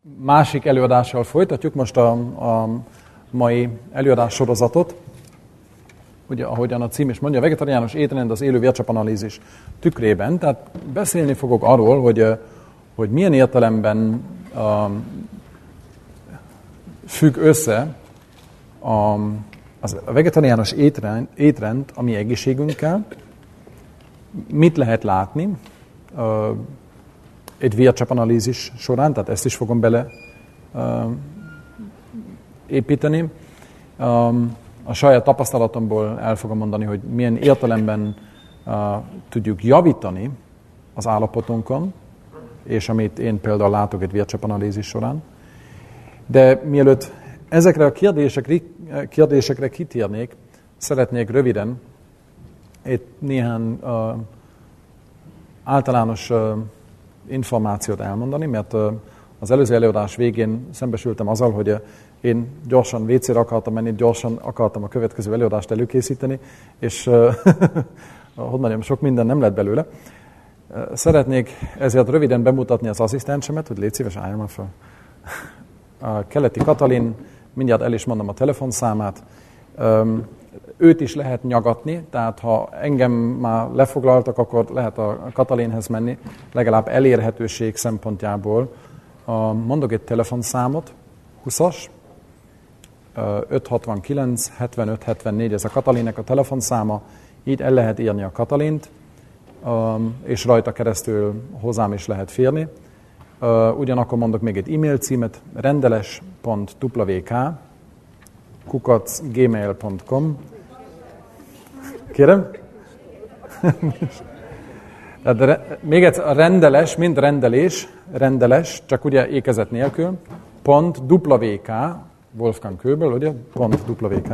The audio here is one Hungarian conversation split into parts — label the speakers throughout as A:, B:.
A: Másik előadással folytatjuk most a mai előadás sorozatot. Ugye, ahogyan a cím is mondja, a vegetariánus étrend az élő vércsapanalízis tükrében. Tehát beszélni fogok arról, hogy milyen értelemben függ össze a vegetariánus étrend a mi egészségünkkel, mit lehet látni egy vércsapanalízis során, tehát ezt is fogom bele építeni. A saját tapasztalatomból el fogom mondani, hogy milyen értelemben tudjuk javítani az állapotunkon, és amit én például látok egy vércsapanalízis során. De mielőtt ezekre a kérdésekre kitérnék, szeretnék röviden egy néhány általános információt elmondani, mert az előző előadás végén szembesültem azzal, hogy én gyorsan WC-re akartam menni, gyorsan akartam a következő előadást előkészíteni, és hogy mondjam, sok minden nem lett belőle. Szeretnék ezért röviden bemutatni az asszisztensemet, hogy légy szíves, álljon már fel. A Keleti Katalin, mindjárt el is mondom a telefonszámát. Őt is lehet nyagatni, tehát ha engem már lefoglaltak, akkor lehet a Katalinhez menni, legalább elérhetőség szempontjából. Mondok egy telefonszámot, 20-as, 569 75 74, ez a Katalinnek a telefonszáma, így el lehet írni a Katalint, és rajta keresztül hozzám is lehet férni. Ugyanakkor mondok még egy e-mail címet, rendeles.wk@gmail.com. Kérem? Még egyszer, a rendeles, mint rendeles, csak ugye ékezet nélkül, .wk, Wolfgang Köbel, ugye, .wk,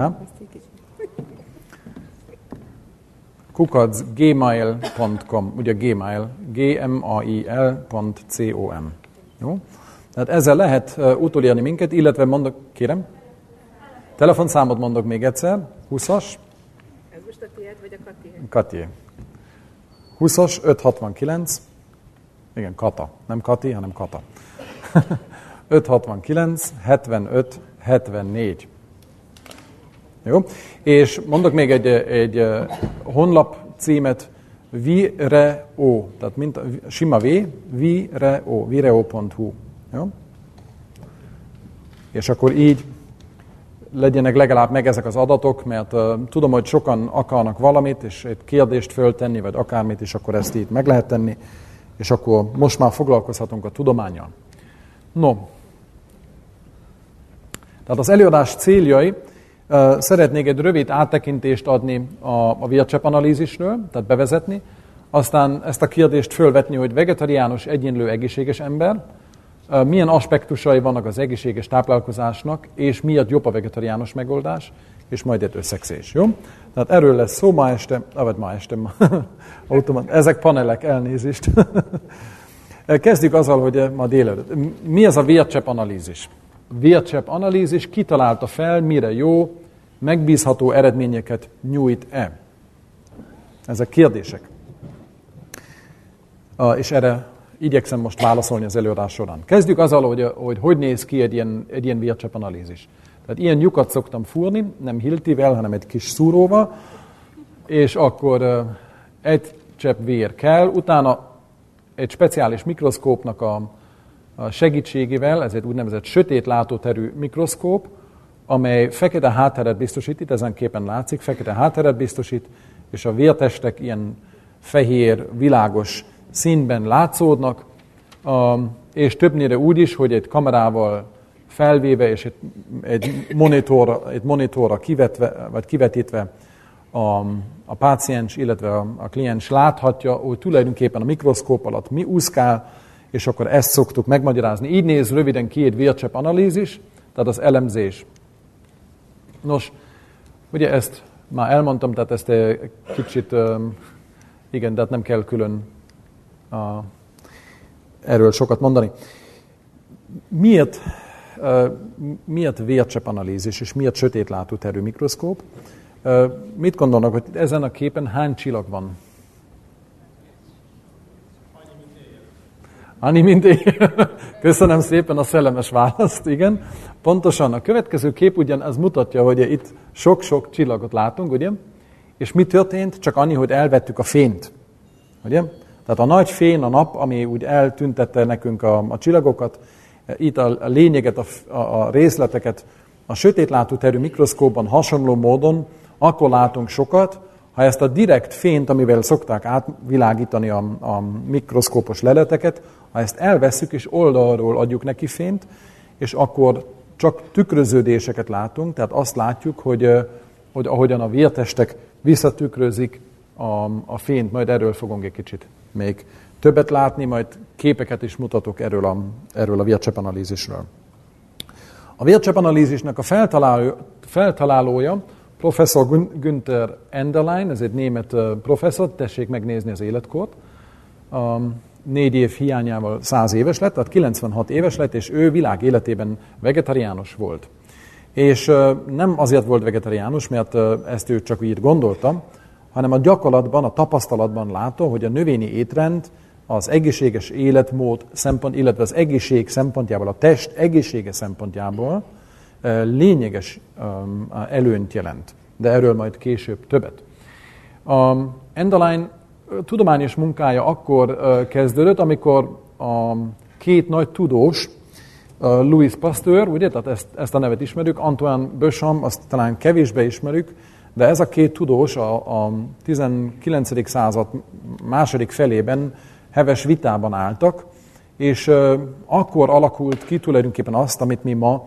A: @gmail.com, ugye gmail, gmail.com. Jó? Tehát ezzel lehet utolérni minket, illetve mondok, kérem, telefonszámot mondok még egyszer, 20-as.
B: Ez most a tiéd, vagy a Katié?
A: Katié. 20-as, 569, igen, Kata, nem Kati, hanem Kata. 569, 75, 74. Jó? És mondok még egy honlap címet, Vireo, tehát mint sima V, vireo.hu. Jó? És akkor így legyenek legalább meg ezek az adatok, mert tudom, hogy sokan akarnak valamit, és egy kérdést föltenni, vagy akármit, és akkor ezt így meg lehet tenni, és akkor most már foglalkozhatunk a tudománnyal. No, tehát az előadás céljai, szeretnék egy rövid áttekintést adni a vércsepanalízisről, tehát bevezetni, aztán ezt a kérdést fölvetni, hogy vegetariánus egyenlő egészséges ember, milyen aspektusai vannak az egészséges táplálkozásnak, és miért jobb a vegetariánus megoldás, és majd egy összegzés, jó? Tehát erről lesz szó ma este, ezek panelek, elnézést. Kezdjük azzal, hogy ma délelőtt. Mi az a vércsepanalízis? Vércsepanalízis kitalálta fel, mire jó, megbízható eredményeket nyújt-e? Ezek kérdések. És erre igyekszem most válaszolni az előadás során. Kezdjük azzal, hogy néz ki egy ilyen vércsepanalízis. Tehát ilyen lyukat szoktam fúrni, nem hiltivel, hanem egy kis szúróval, és akkor egy csepp vér kell, utána egy speciális mikroszkópnak a segítségével, ez egy úgynevezett sötét látóterű mikroszkóp, amely fekete hátteret biztosít, itt ezen képen látszik, fekete hátteret biztosít, és a vértestek ilyen fehér, világos színben látszódnak, és többnyire úgy is, hogy egy kamerával felvéve és egy monitorra kivetve, vagy kivetítve a páciens, illetve a kliens láthatja, hogy tulajdonképpen a mikroszkóp alatt mi úszkál, és akkor ezt szoktuk megmagyarázni. Így néz röviden ki egy vércsepanalízis, tehát az elemzés. Nos, ugye ezt már elmondtam, tehát ezt kicsit, igen, tehát nem kell külön erről sokat mondani. Miért vércsepanalízis, és miért sötét látóterű mikroszkóp? Mit gondolnak, hogy ezen a képen hány csillag van? Ani, mint én. Köszönöm szépen a szellemes választ, igen. Pontosan a következő kép ugyan az mutatja, hogy itt sok-sok csillagot látunk, ugye? És mi történt? Csak annyi, hogy elvettük a fényt. Ugye? Tehát a nagy fén, a nap, ami úgy eltüntette nekünk a csillagokat, itt a lényeget, a részleteket a sötétlátóterű mikroszkópban hasonló módon, akkor látunk sokat, ha ezt a direkt fényt, amivel szokták átvilágítani a mikroszkópos leleteket, ha ezt elvesszük és oldalról adjuk neki fényt, és akkor csak tükröződéseket látunk, tehát azt látjuk, hogy ahogyan a vértestek visszatükrözik a fényt, majd erről fogunk egy kicsit még többet látni, majd képeket is mutatok erről a vércsepanalízisről. A vércsepanalízisnek a feltalálója professzor Günther Enderlein, ez egy német professzor, tessék megnézni az életkort. 4 év hiányával 100 éves lett, tehát 96 éves lett, és ő világ életében vegetariánus volt. És nem azért volt vegetariánus, mert ezt ő csak így gondolta, hanem a gyakorlatban, a tapasztalatban látta, hogy a növényi étrend az egészséges életmód szempont, illetve az egészség szempontjából, a test egészsége szempontjából lényeges előnyt jelent. De erről majd később többet. Enderlein tudományos munkája akkor kezdődött, amikor a 2 nagy tudós, Louis Pasteur, ugye, tehát ezt a nevet ismerjük, Antoine Béchamp, azt talán kevésbé ismerjük, de ez a 2 tudós a 19. század második felében heves vitában álltak, és akkor alakult ki tulajdonképpen azt, amit mi ma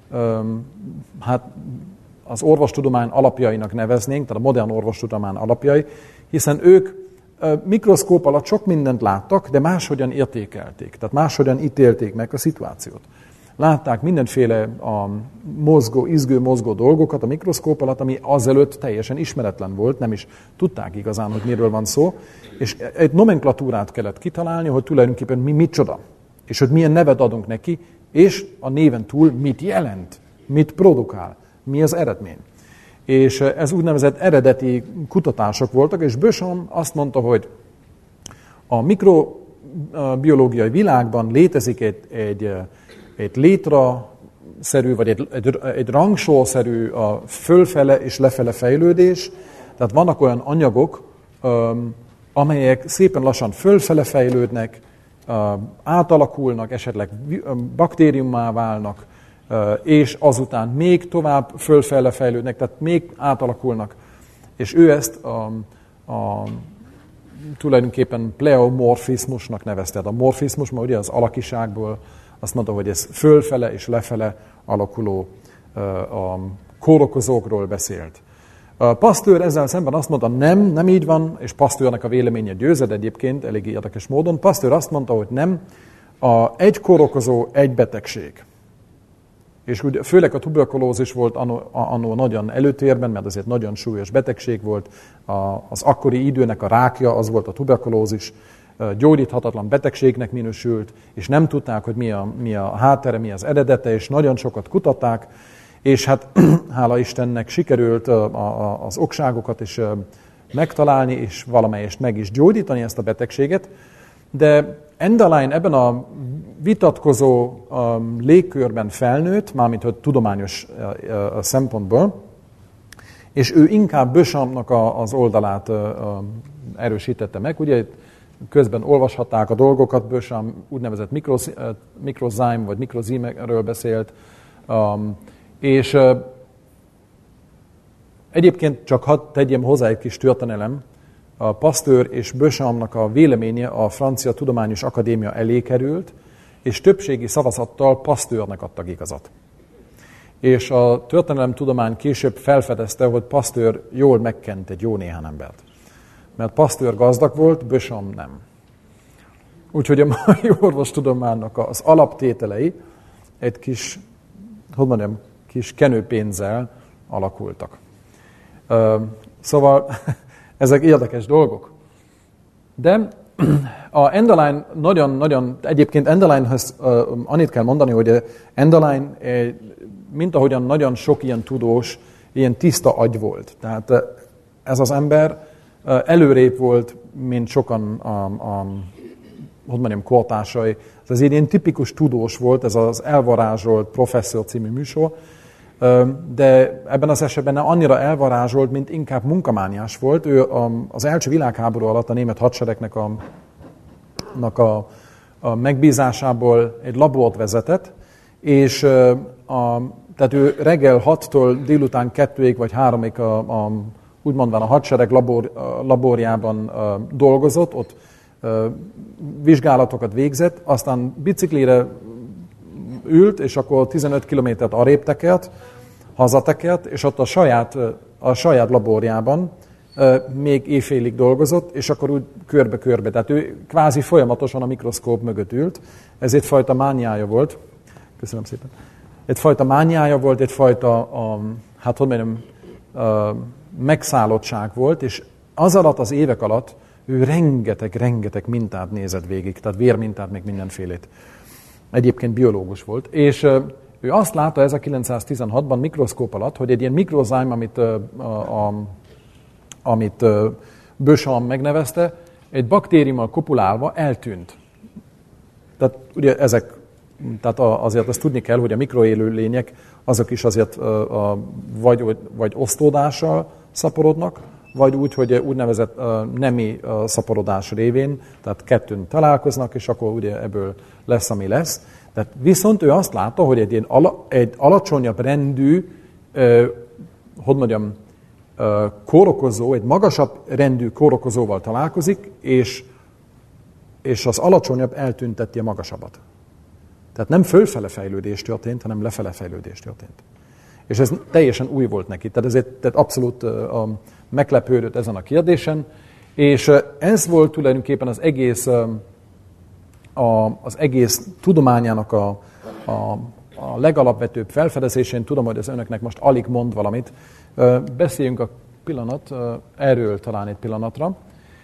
A: az orvostudomány alapjainak neveznénk, tehát a modern orvostudomány alapjai, hiszen ők mikroszkóp alatt sok mindent láttak, de máshogyan értékelték, tehát máshogyan ítélték meg a szituációt. Látták mindenféle izgő, mozgó dolgokat a mikroszkóp alatt, ami azelőtt teljesen ismeretlen volt, nem is tudták igazán, hogy miről van szó, és egy nomenklatúrát kellett kitalálni, hogy tulajdonképpen mi micsoda, és hogy milyen nevet adunk neki, és a néven túl mit jelent, mit produkál, mi az eredmény. És ez úgynevezett eredeti kutatások voltak, és Béchamp azt mondta, hogy a mikrobiológiai világban létezik egy létraszerű, vagy egy rangsorszerű fölfele és lefele fejlődés. Tehát vannak olyan anyagok, amelyek szépen lassan fölfele fejlődnek, átalakulnak, esetleg baktériummá válnak, és azután még tovább fölfele fejlődnek, tehát még átalakulnak. És ő ezt tulajdonképpen pleomorfizmusnak nevezte. A morfizmus, ma ugye az alakiságból azt mondta, hogy ez fölfele és lefele alakuló kórokozókról beszélt. Pasteur ezzel szemben azt mondta, nem így van, és Pasteurnek a véleménye győzött egyébként, elég érdekes módon. Pasteur azt mondta, hogy nem, egy kórokozó, egy betegség. És ugye, főleg a tuberkulózis volt annó nagyon előtérben, mert azért nagyon súlyos betegség volt. Az akkori időnek a rákja, az volt a tuberkulózis, gyógyíthatatlan betegségnek minősült, és nem tudták, hogy mi a háttere, mi az eredete, és nagyon sokat kutatták, és hát hála Istennek sikerült az okságokat is megtalálni, és valamelyest meg is gyógyítani ezt a betegséget, de Enderlein ebben a vitatkozó légkörben felnőtt, mármint hogy tudományos szempontból, és ő inkább Béchampnak az oldalát erősítette meg. Ugye közben olvashatták a dolgokat, Béchamp úgynevezett mikrozyme vagy mikrozímekről beszélt, és egyébként csak hadd tegyem hozzá egy kis történelem, a Pasteur és Béchampnak a véleménye a Francia Tudományos Akadémia elé került, és többségi szavazattal Pasteurnek adtak igazat. És a történelemtudomány később felfedezte, hogy Pasteur jól megkent egy jó néhány embert. Mert Pasteur gazdag volt, Béchamp nem. Úgyhogy a mai orvostudománynak az alaptételei egy kis, kis kenőpénzzel alakultak. Szóval ezek érdekes dolgok. De a Enderlein nagyon, egyébként Enderleinhez annyit kell mondani, hogy Enderlein, mint ahogyan nagyon sok ilyen tudós, ilyen tiszta agy volt. Tehát ez az ember előrébb volt, mint sokan hogy mondjam, kortársai. Ez egy ilyen tipikus tudós volt, ez az Elvarázsolt Professzor című műsor, de ebben az esetben nem annyira elvarázsolt, mint inkább munkamániás volt. Ő az első világháború alatt a német hadseregnek a megbízásából egy labort vezetett, és tehát ő reggel 6-tól délután 2-ig vagy 3-ig úgy mondván a hadsereg laborjában dolgozott, ott vizsgálatokat végzett, aztán biciklire ült, és akkor 15 kilométert arrébb tekert, hazatekert, és ott a saját laborjában még éjfélig dolgozott, és akkor úgy körbe-körbe. Tehát ő kvázi folyamatosan a mikroszkóp mögött ült. Ez egyfajta mániája volt. Köszönöm szépen. Egyfajta mániája volt, egyfajta, hát hogy mondjam, megszállottság volt, és az alatt, az évek alatt ő rengeteg mintát nézett végig, tehát vérmintát, még mindenfélét. Egyébként biológus volt. És ő azt látta 1916-ban mikroszkóp alatt, hogy egy ilyen mikrozám, amit Böscham megnevezte, egy baktériummal kopulálva eltűnt. Tehát ugye tehát azért azt tudni kell, hogy a mikroélő lények, azok is azért vagy osztódással szaporodnak, vagy úgy, hogy úgynevezett nemi szaporodás révén, tehát kettőn találkoznak, és akkor ugye ebből lesz, ami lesz. Tehát viszont ő azt látta, hogy egy alacsonyabb rendű, hogy mondjam, kórokozó, egy magasabb rendű kórokozóval találkozik, és az alacsonyabb eltünteti a magasabbat. Tehát nem fölfele fejlődés történt, hanem lefele fejlődés történt. És ez teljesen új volt neki. Tehát abszolút meglepődött ezen a kérdésen, és ez volt tulajdonképpen az egész tudományának a legalapvetőbb felfedezésén. Tudom, hogy ez önöknek most alig mond valamit. Beszéljünk a erről talán egy pillanatra.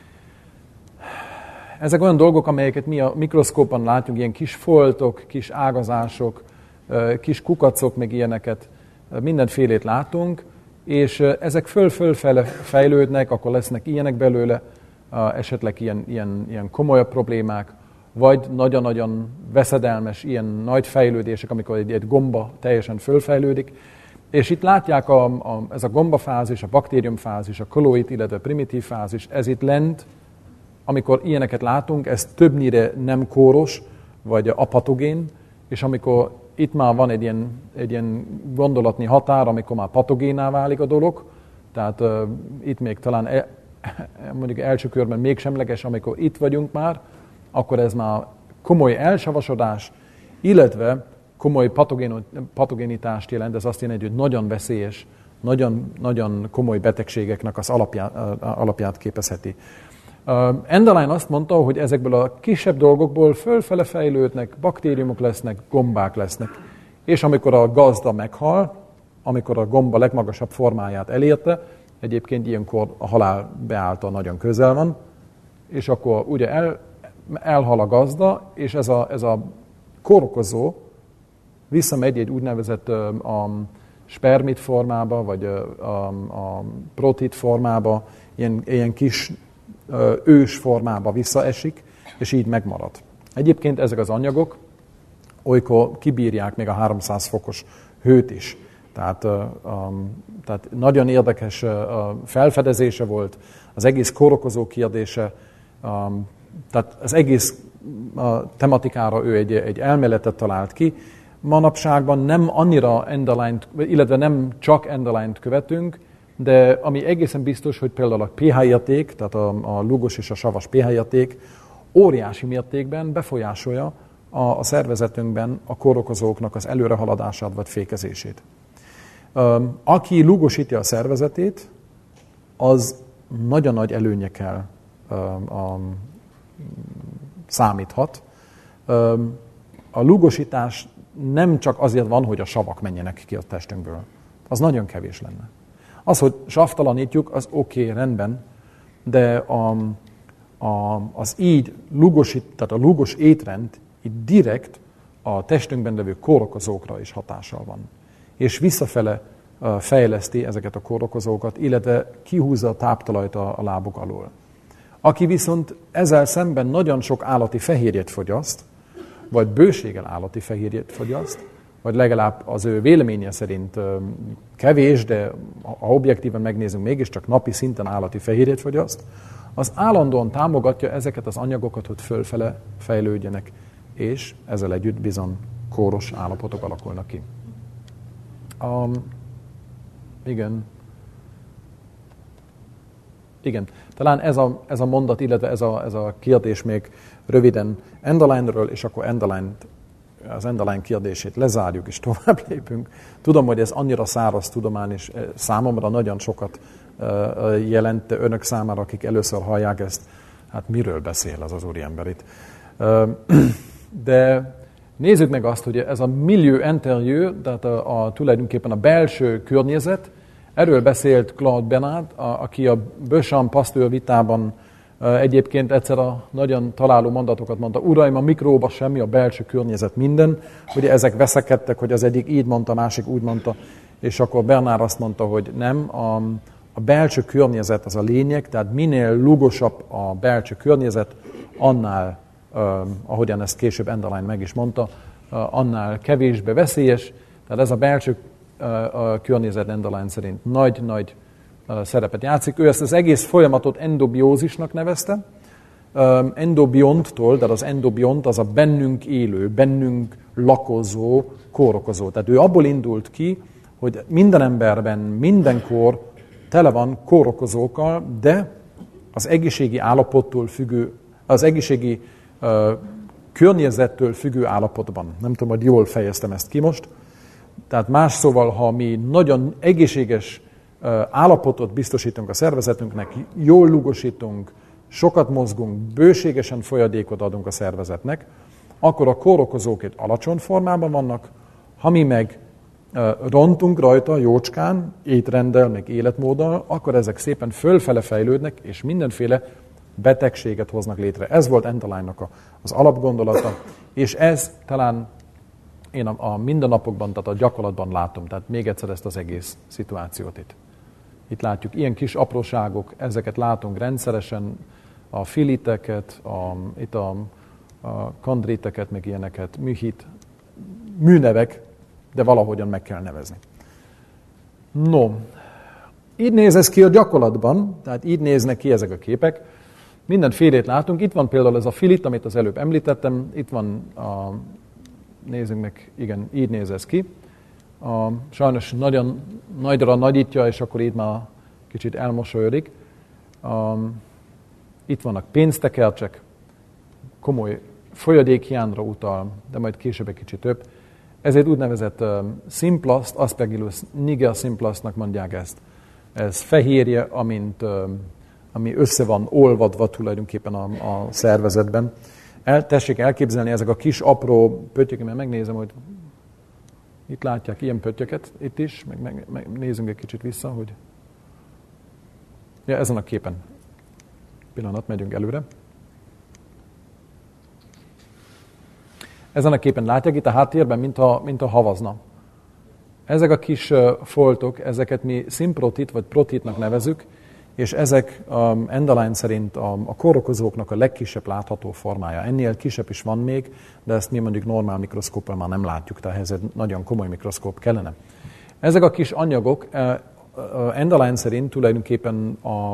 A: Ezek olyan dolgok, amelyeket mi a mikroszkópon látjuk, ilyen kis foltok, kis ágazások, kis kukacok, meg ilyeneket, mindenfélét látunk, és ezek föl-fölfele fejlődnek, akkor lesznek ilyenek belőle, esetleg ilyen komolyabb problémák, vagy nagyon-nagyon veszedelmes, ilyen nagy fejlődések, amikor egy gomba teljesen fölfejlődik. És itt látják ez a gombafázis, a baktériumfázis, a kolloid, illetve a primitív fázis, ez itt lent, amikor ilyeneket látunk, ez többnyire nem kóros, vagy apatogén, és amikor itt már van egy ilyen gondolatnyi határ, amikor már patogénná válik a dolog, tehát itt még talán mondjuk első körben még semleges, amikor itt vagyunk már, akkor ez már komoly elsavasodás, illetve komoly patogénitást jelent, ez azt jelenti, hogy nagyon veszélyes, nagyon komoly betegségeknek az alapját képezheti. Endeline azt mondta, hogy ezekből a kisebb dolgokból fölfele fejlődnek, baktériumok lesznek, gombák lesznek. És amikor a gazda meghal, amikor a gomba legmagasabb formáját elérte, egyébként ilyenkor a halál beállta nagyon közel van, és akkor ugye elhal a gazda, és ez a kórokozó visszamegy egy úgynevezett spermid formába, vagy a protid formába, ilyen kis ős formába visszaesik, és így megmarad. Egyébként ezek az anyagok olykor kibírják még a 300 fokos hőt is. Tehát nagyon érdekes felfedezése volt, az egész kórokozó kérdése, tehát az egész tematikára ő egy elméletet talált ki. Manapságban nem annyira Enderline-t, illetve nem csak Enderline-t követünk, de ami egészen biztos, hogy például a pH érték, tehát a lúgos és a savas pH érték óriási mértékben befolyásolja a szervezetünkben a kórokozóknak az előrehaladását vagy fékezését. Aki lúgosítja a szervezetét, az nagyon nagy előnyekkel számíthat. A lúgosítás nem csak azért van, hogy a savak menjenek ki a testünkből. Az nagyon kevés lenne. Az, hogy savtalanítjuk, az oké, rendben, de az így tehát a lúgos étrend így direkt a testünkben levő kórokozókra is hatással van. És visszafele fejleszti ezeket a kórokozókat, illetve kihúzza a táptalajt a lábuk alól. Aki viszont ezzel szemben nagyon sok állati fehérjét fogyaszt, vagy bőséggel állati fehérjét fogyaszt, vagy legalább az ő véleménye szerint kevés, de ha objektíven megnézünk, mégiscsak napi szinten állati fehérjét fogyaszt, az állandóan támogatja ezeket az anyagokat, hogy fölfele fejlődjenek, és ezzel együtt bizony kóros állapotok alakulnak ki. Igen, talán ez a mondat, illetve ez a kérdés még röviden Enderline-ről, és akkor az Enderline kérdését lezárjuk, és tovább lépünk. Tudom, hogy ez annyira száraz tudomány, és számomra nagyon sokat jelent önök számára, akik először hallják ezt, hát miről beszél az úriember itt. De nézzük meg azt, hogy ez a milieu intérieur, tehát tulajdonképpen a belső környezet, erről beszélt Claude Bernard, aki a Beauchamp-Pasteur vitában egyébként egyszer a nagyon találó mondatokat mondta, uraim, a mikróba semmi, a belső környezet minden. Ugye ezek veszekedtek, hogy az egyik így mondta, a másik úgy mondta, és akkor Bernard azt mondta, hogy nem, a belső környezet az a lényeg, tehát minél lugosabb a belső környezet, annál, ahogyan ezt később Enderline meg is mondta, annál kevésbé veszélyes. Tehát ez a belső környezet Enderline szerint nagy szerepet játszik. Ő ezt az egész folyamatot endobiózisnak nevezte. Endobionttól, tehát az endobiont az a bennünk élő, bennünk lakozó, kórokozó. Tehát ő abból indult ki, hogy minden emberben, mindenkor tele van kórokozókkal, de az egészségi állapottól függő, az egészségi környezettől függő állapotban. Nem tudom, hogy jól fejeztem ezt ki most. Tehát más szóval, ha mi nagyon egészséges állapotot biztosítunk a szervezetünknek, jól lugosítunk, sokat mozgunk, bőségesen folyadékot adunk a szervezetnek, akkor a kórokozók itt alacsony formában vannak, ha mi meg rontunk rajta jócskán, étrenddel, meg életmóddal, akkor ezek szépen fölfele fejlődnek, és mindenféle betegséget hoznak létre. Ez volt Enderline-nak az alapgondolata, és ez talán én a mindennapokban, tehát a gyakorlatban látom, tehát még egyszer ezt az egész szituációt itt. Itt látjuk ilyen kis apróságok, ezeket látunk rendszeresen, a filiteket, itt a kondriteket, meg ilyeneket, műhit, műnevek, de valahogyan meg kell nevezni. No, így néz ez ki a gyakorlatban, tehát így néznek ki ezek a képek. Mindenfélét látunk. Itt van például ez a filit, amit az előbb említettem. Itt van nézzünk meg, igen, így néz ez ki. Sajnos nagyon nagyra nagyítja, és akkor így már kicsit elmosolyodik. Itt vannak pénztekercsek, komoly folyadékhiányra utal, de majd később egy kicsit több. Ez egy úgynevezett szimplast, Aspergillus niger szimplastnak mondják ezt. Ez fehérje, ami össze van olvadva tulajdonképpen a szervezetben. Tessék elképzelni ezek a kis apró pöttyök, mert megnézem, hogy itt látják ilyen pöttyöket, itt is, meg nézzünk egy kicsit vissza, hogy... Ja, ezen a képen. Pillanat, megyünk előre. Ezen a képen látják itt a háttérben, mint a havazna. Ezek a kis foltok, ezeket mi szimprotit vagy protitnak nevezük, és ezek Enderline szerint a kórokozóknak a legkisebb látható formája. Ennél kisebb is van még, de ezt mi mondjuk normál mikroszkóppal már nem látjuk, tehát ehhez egy nagyon komoly mikroszkóp kellene. Ezek a kis anyagok Enderline szerint tulajdonképpen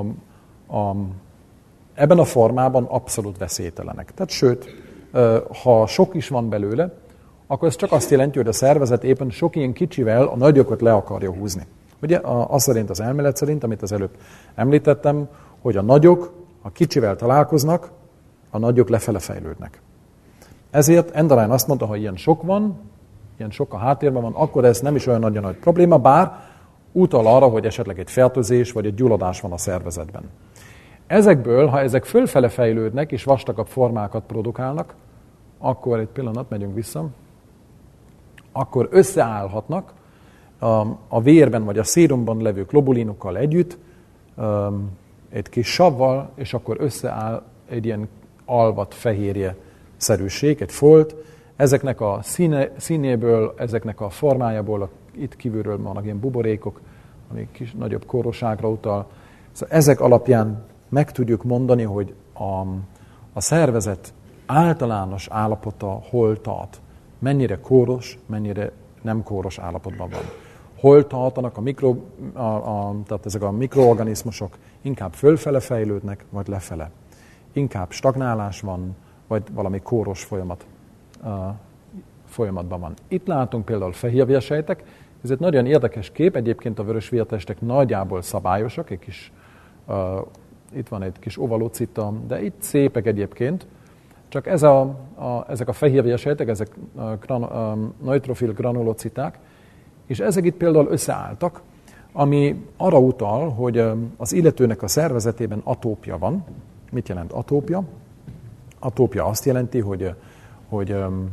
A: ebben a formában abszolút veszélytelenek. Tehát sőt, ha sok is van belőle, akkor ez csak azt jelenti, hogy a szervezet éppen sok ilyen kicsivel a nagyokat le akarja húzni. Ugye az szerint, az elmélet szerint, amit az előbb említettem, hogy a nagyok, ha kicsivel találkoznak, a nagyok lefele fejlődnek. Ezért Enderline azt mondta, ha ilyen sok van, ilyen sok a háttérben van, akkor ez nem is olyan nagyon nagy probléma, bár utal arra, hogy esetleg egy fertőzés vagy egy gyulladás van a szervezetben. Ezekből, ha ezek fölfele fejlődnek és vastagabb formákat produkálnak, akkor egy pillanat, megyünk vissza, akkor összeállhatnak a vérben vagy a szérumban levő globulinokkal együtt, egy kis savval, és akkor összeáll egy ilyen alvat fehérje-szerűség, egy folt. Ezeknek a színéből, ezeknek a formájából, itt kívülről vannak ilyen buborékok, ami kis nagyobb kóroságra utal. Szóval ezek alapján meg tudjuk mondani, hogy a szervezet általános állapota hol tart, mennyire kóros, mennyire nem kóros állapotban van. Hol tartanak tehát ezek a mikroorganizmusok inkább fölfele fejlődnek, vagy lefele. Inkább stagnálás van, vagy valami kóros folyamatban van. Itt látunk például fehérvérsejtek, ez egy nagyon érdekes kép, egyébként a vörösvértestek nagyjából szabályosak, itt van egy kis ovalocita, de itt szépek egyébként, csak ezek a fehérvérsejtek, ezek neutrofil granulociták, és ezek itt például összeálltak, ami arra utal, hogy az illetőnek a szervezetében atópia van. Mit jelent atópia? Atópia azt jelenti, hogy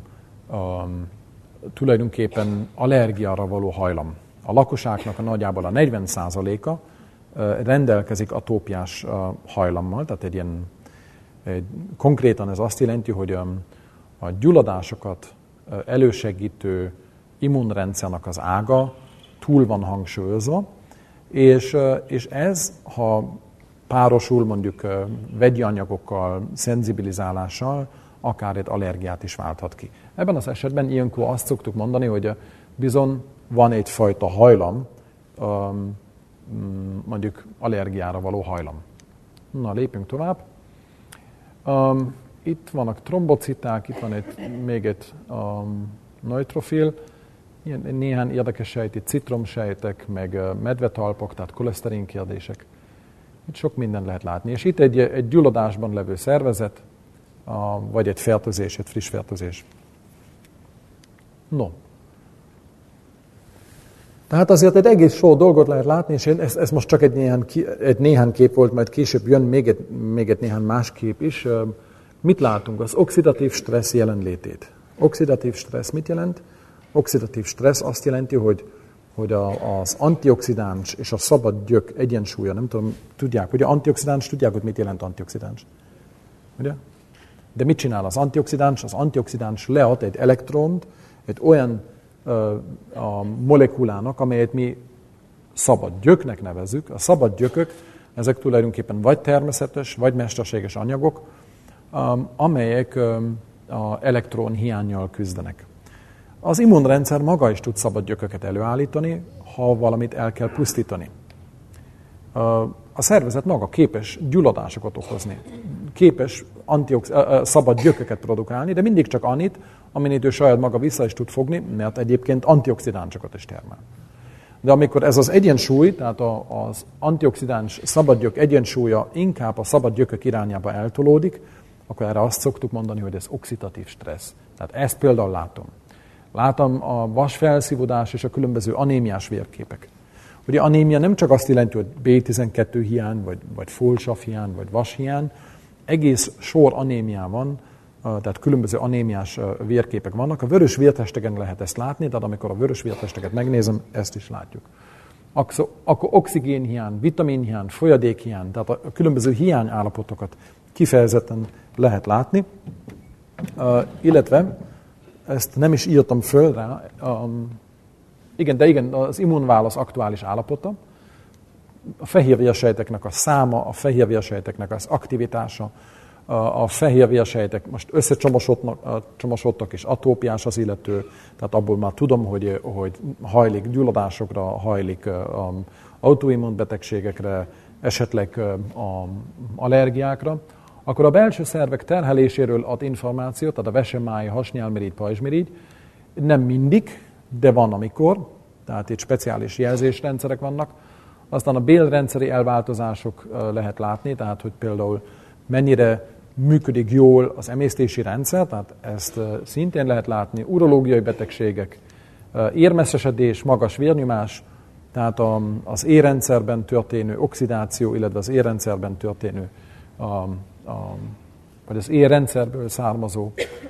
A: tulajdonképpen allergiára való hajlam. A lakosságnak a nagyjából a 40%-a rendelkezik atópiás hajlammal, tehát konkrétan ez azt jelenti, hogy a gyulladásokat elősegítő immunrendszernek az ága túl van hangsúlyozva, és ez, ha párosul mondjuk vegyi anyagokkal, szenzibilizálással, akár egy allergiát is válthat ki. Ebben az esetben ilyenkor azt szoktuk mondani, hogy bizony van egyfajta hajlam, mondjuk allergiára való hajlam. Na, lépjünk tovább. Itt vannak trombociták, itt van még egy neutrofil, néhány érdekes sejt, itt citromsejtek, meg medvetalpok, tehát koleszterin kérdések. Itt sok mindent lehet látni. És itt egy gyulladásban levő szervezet, vagy egy fertőzés, egy friss fertőzés. No. Tehát azért egy egész sor dolgot lehet látni, és ez most csak egy néhány kép volt, majd később jön még egy néhány más kép is. Mit látunk? Az oxidatív stressz jelenlétét. Oxidatív stressz mit jelent? Oxidatív stressz azt jelenti, hogy az antioxidáns és a szabad gyök egyensúlya, nem tudom, tudják, hogy antioxidáns, tudják, hogy mit jelent antioxidáns. Ugye? De mit csinál az antioxidáns? Az antioxidáns lead egy elektront, egy olyan a molekulának, amelyet mi szabad gyöknek nevezük. A szabad gyökök, ezek tulajdonképpen vagy természetes, vagy mesterséges anyagok, amelyek elektron hiánnyal küzdenek. Az immunrendszer maga is tud szabad gyököket előállítani, ha valamit el kell pusztítani. A szervezet maga képes gyulladásokat okozni, képes szabad gyököket produkálni, de mindig csak annyit, aminit ő saját maga vissza is tud fogni, mert egyébként antioxidánsokat is termel. De amikor ez az egyensúly, tehát az antioxidáns szabadgyök egyensúlya inkább a szabad gyökök irányába eltolódik, akkor erre azt szoktuk mondani, hogy ez oxidatív stressz. Tehát ezt például látom. Látom a vasfelszívódás és a különböző anémiás vérképek. Ugye anémia nem csak azt jelenti, hogy B12 hiány, vagy folsav hiány, vagy vas hiány, egész sor anémia van, tehát különböző anémiás vérképek vannak. A vörös vértesteken lehet ezt látni, tehát amikor a vörös vértesteket megnézem, ezt is látjuk. Akkor oxigénhiány, vitaminhiány, folyadékhiány, tehát a különböző hiányállapotokat kifejezetten lehet látni, illetve ezt nem is írtam föl rá, igen, az immunválasz aktuális állapota, a fehérvérsejteknek a száma, a fehérvérsejteknek az aktivitása, a fehérvérsejtek most összecsomosodtak és atópiás az illető, tehát abból már tudom, hogy hajlik gyulladásokra, hajlik autoimmunbetegségekre, esetleg allergiákra, akkor a belső szervek terheléséről ad információt, tehát a vesemáj, hasnyálmirigy, pajzsmirigy, nem mindig, de van amikor, tehát itt speciális jelzésrendszerek vannak. Aztán a bélrendszeri elváltozások lehet látni, tehát hogy például mennyire működik jól az emésztési rendszer, tehát ezt szintén lehet látni, urológiai betegségek, érmesszesedés, magas vérnyomás, tehát az érrendszerben történő oxidáció, illetve az érrendszerben történő, vagy az érrendszerből származó,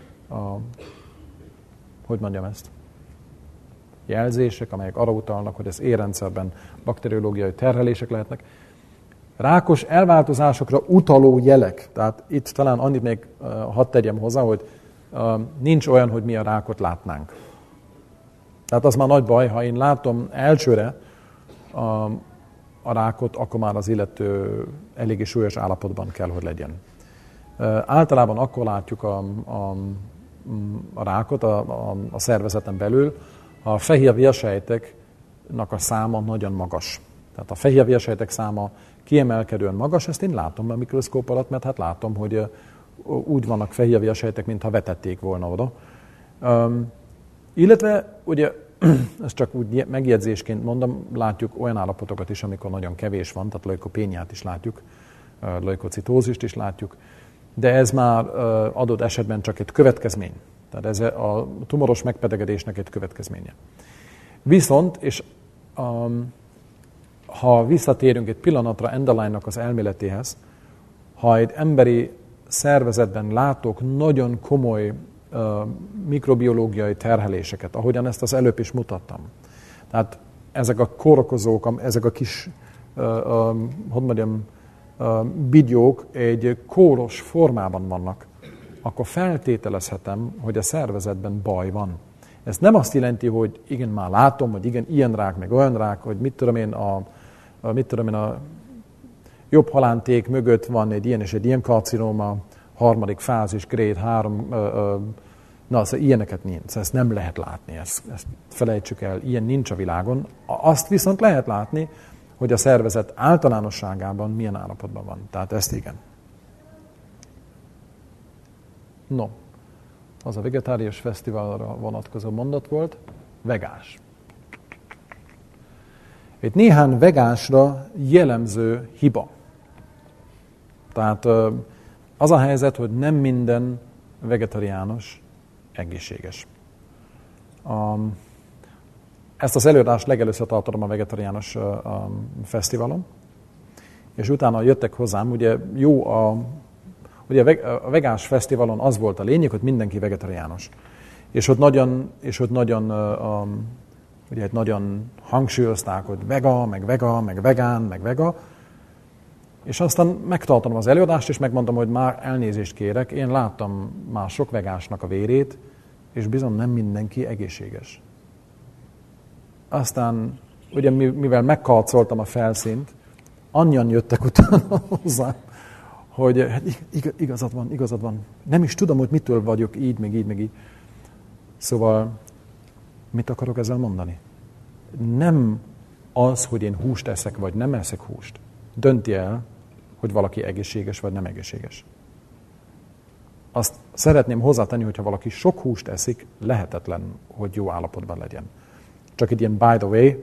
A: hogy mondjam ezt, jelzések, amelyek arra utalnak, hogy az érrendszerben bakteriológiai terhelések lehetnek. Rákos elváltozásokra utaló jelek, tehát itt talán annyit még hadd tegyem hozzá, hogy nincs olyan, hogy mi a rákot látnánk. Tehát az már nagy baj, ha én látom elsőre a rákot, akkor már az illető eléggé súlyos állapotban kell, hogy legyen. Általában akkor látjuk a rákot a szervezeten belül, a fehér vérsejteknek a száma nagyon magas. Tehát a fehér vérsejtek száma kiemelkedően magas, ezt én látom a mikroszkóp alatt, mert hát látom, hogy úgy vannak fehér vérsejtek, mintha vetették volna oda. Illetve, ugye, ezt csak úgy megjegyzésként mondom, látjuk olyan állapotokat is, amikor nagyon kevés van, tehát leukopéniát is látjuk, leukocitózist is látjuk, de ez már adott esetben csak egy következmény. Tehát ez a tumoros megbetegedésnek egy következménye. Viszont, és ha visszatérünk egy pillanatra Enderline-nak az elméletéhez, ha egy emberi szervezetben látok nagyon komoly mikrobiológiai terheléseket, ahogyan ezt az előbb is mutattam. Tehát ezek a kórokozók, ezek a kis, hogy mondjam, bigyók egy kóros formában vannak, akkor feltételezhetem, hogy a szervezetben baj van. Ez nem azt jelenti, hogy igen, már látom, hogy igen, ilyen rák, meg olyan rák, hogy mit tudom én, a jobb halánték mögött van egy ilyen és egy ilyen karcinóma, harmadik fázis, grade 3, szóval ilyeneket nincs, ezt nem lehet látni, ezt felejtsük el, ilyen nincs a világon. Azt viszont lehet látni, hogy a szervezet általánosságában milyen állapotban van. Tehát ezt igen. No, az a vegetárius fesztiválra vonatkozó mondat volt, vegás. Egy néhány vegánsra jellemző hiba. Tehát az a helyzet, hogy nem minden vegetariánus egészséges. Ezt az előadást legelőször tartottam a vegetariánus fesztiválon, és utána jöttek hozzám, ugye a vegáns fesztiválon az volt a lényeg, hogy mindenki vegetariánus. És ott nagyon hangsúlyozták, hogy vega, meg vegán, meg vega. És aztán megtartom az előadást, és megmondtam, hogy már elnézést kérek. Én láttam már sok vegásnak a vérét, és bizony nem mindenki egészséges. Aztán, ugye mivel megkarcoltam a felszínt, annyian jöttek utána hozzá, hogy hát igazad van. Nem is tudom, hogy mitől vagyok így, meg így. Szóval, mit akarok ezzel mondani? Nem az, hogy én húst eszek, vagy nem eszek húst, dönti el, hogy valaki egészséges, vagy nem egészséges. Azt szeretném hozzátenni, hogyha valaki sok húst eszik, lehetetlen, hogy jó állapotban legyen. Csak egy ilyen by the way,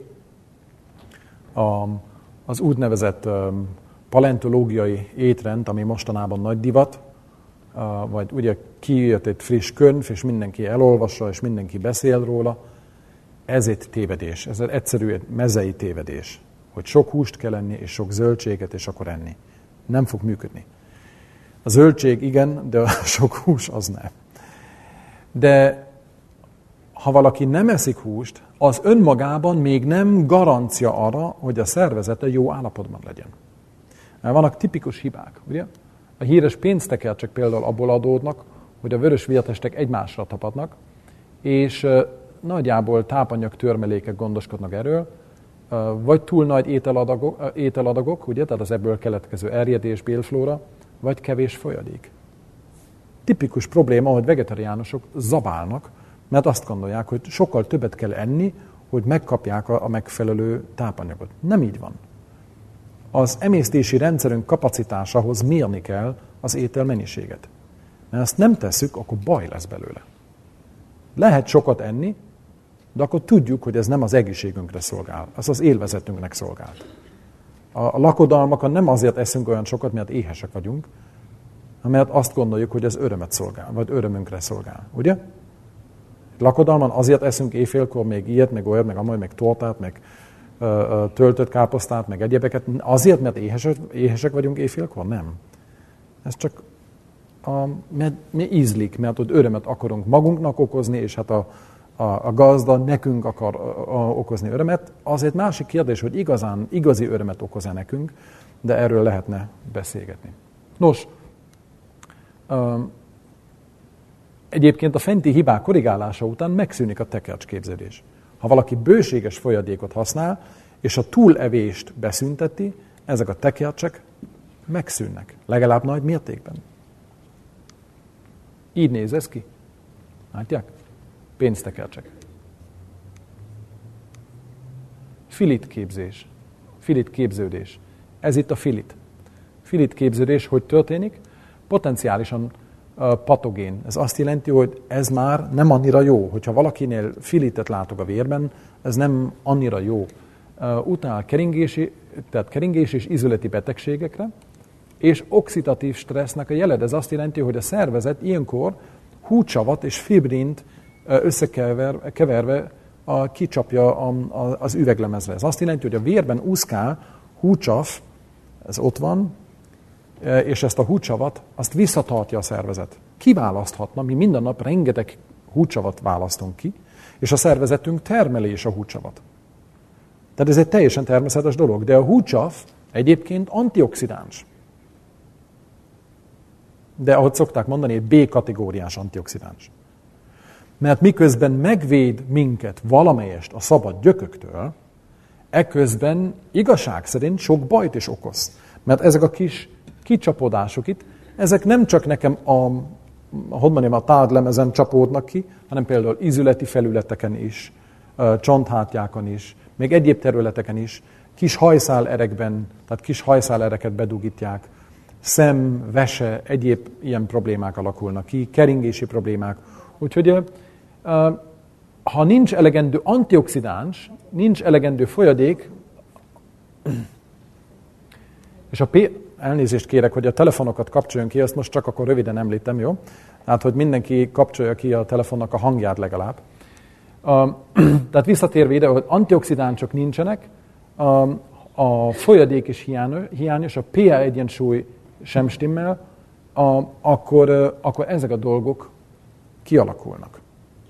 A: az úgynevezett paleontológiai étrend, ami mostanában nagy divat, vagy ugye kijött egy friss könyv, és mindenki elolvassa, és mindenki beszél róla, ez egy tévedés, ez egy egyszerű mezei tévedés, hogy sok húst kell enni, és sok zöldséget, és akkor enni. Nem fog működni. A zöldség igen, de a sok hús az nem. De ha valaki nem eszik húst, az önmagában még nem garancia arra, hogy a szervezete jó állapotban legyen. Mert vannak tipikus hibák, ugye? A híres pénztekercsek például abból adódnak, hogy a vörös vértestek egymásra tapadnak, és nagyjából tápanyag törmelékek gondoskodnak erről, vagy túl nagy ételadagok, ugye, tehát az ebből keletkező erjedés, bélflóra, vagy kevés folyadék. Tipikus probléma, hogy vegetariánusok zabálnak, mert azt gondolják, hogy sokkal többet kell enni, hogy megkapják a megfelelő tápanyagot. Nem így van. Az emésztési rendszerünk kapacitásához mérni kell az étel mennyiséget. Mert ezt nem tesszük, akkor baj lesz belőle. Lehet sokat enni, de akkor tudjuk, hogy ez nem az egészségünkre szolgál, az az élvezetünknek szolgál. A lakodalmakon nem azért eszünk olyan sokat, mert éhesek vagyunk, hanem mert azt gondoljuk, hogy ez örömet szolgál, vagy örömünkre szolgál, ugye? Lakodalman azért eszünk éjfélkor még ilyet, meg olyat, meg amolyan, meg tortát, meg töltött káposztát, meg egyebeket. Azért, mert éhesek vagyunk éjfélkor? Nem. Ez csak mert mi ízlik, mert ott örömet akarunk magunknak okozni, és hát a gazda nekünk akar okozni örömet. Azért másik kérdés, hogy igazi örömet okoz-e nekünk, de erről lehetne beszélgetni. Nos, egyébként a fenti hibák korrigálása után megszűnik a tekercsképződés. Ha valaki bőséges folyadékot használ, és a túlevést beszünteti, ezek a tekercsek megszűnnek, legalább nagy mértékben. Így néz ez ki. Látják? Pénztekercsek. Filit képzés. Filit képződés. Ez itt a filit. Filit képződés hogy történik? Potenciálisan patogén. Ez azt jelenti, hogy ez már nem annyira jó. Hogyha valakinél filitet látok a vérben, ez nem annyira jó. Utána keringés és izületi betegségekre, és oxidatív stressznek a jeled. Ez azt jelenti, hogy a szervezet ilyenkor húdsavat és fibrint összekeverve kicsapja az üveglemezre. Ez azt jelenti, hogy a vérben úszkál húdsav, ez ott van, és ezt a húdsavat, azt visszatartja a szervezet. Kiválaszthatna, mi minden nap rengeteg húdsavat választunk ki, és a szervezetünk termeli is a húdsavat. Tehát ez egy teljesen természetes dolog, de a húdsav egyébként antioxidáns. De ahogy szokták mondani, egy B-kategóriás antioxidáns. Mert miközben megvéd minket valamelyest a szabad gyököktől, ekközben igazság szerint sok bajt is okoz. Mert ezek a kis kicsapódások itt, ezek nem csak nekem a tárgylemezen csapódnak ki, hanem például izületi felületeken is, csonthátjákon is, még egyéb területeken is, kis hajszálerekben, tehát kis hajszálereket bedugítják, szem, vese, egyéb ilyen problémák alakulnak ki, keringési problémák. Úgyhogy ha nincs elegendő antioxidáns, nincs elegendő folyadék, és elnézést kérek, hogy a telefonokat kapcsoljon ki, ezt most csak akkor röviden említem, jó? Tehát, hogy mindenki kapcsolja ki a telefonnak a hangját legalább. Tehát visszatérve ide, hogy antioxidánsok nincsenek, a folyadék is hiányos, a pH egyensúly sem stimmel, akkor ezek a dolgok kialakulnak.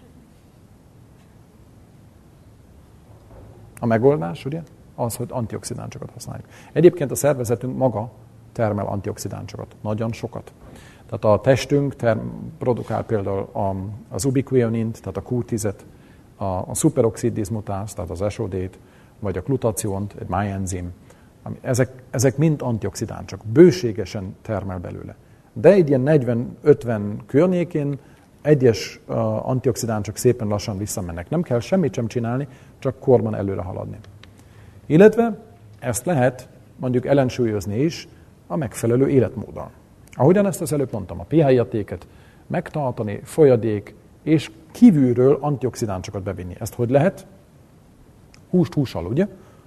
A: A megoldás, ugye, az, hogy antioxidánsokat használjuk. Egyébként a szervezetünk maga termel antioxidánsokat, nagyon sokat. Tehát a testünk produkál például az ubiquinont, tehát a Q10-et, a szuperoxid diszmutázt, tehát az SOD-t, vagy a glutaciont, egy májenzim. Ezek mind antioxidánsok, bőségesen termel belőle. De egy ilyen 40-50 környékén egyes antioxidánsok szépen lassan visszamennek. Nem kell semmit sem csinálni, csak korban előre haladni. Illetve ezt lehet mondjuk ellensúlyozni is a megfelelő életmóddal. Ahogyan ezt az előbb mondtam, a pH értéket megtartani, folyadék és kívülről antioxidánsokat bevinni. Ezt hogy lehet? Húst hússal, ugye?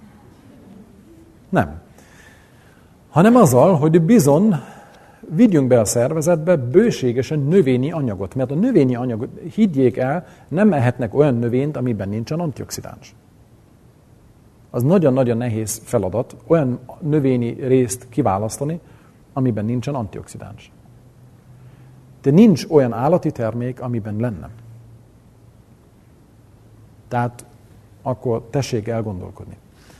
A: Nem. Hanem azzal, hogy bizony vigyünk be a szervezetbe bőségesen növényi anyagot. Mert a növényi anyagot, higgyék el, nem ehetnek olyan növényt, amiben nincsen antioxidáns. Az nagyon-nagyon nehéz feladat olyan növényi részt kiválasztani, amiben nincsen antioxidáns. De nincs olyan állati termék, amiben lenne. Tehát akkor tessék elgondolkodni.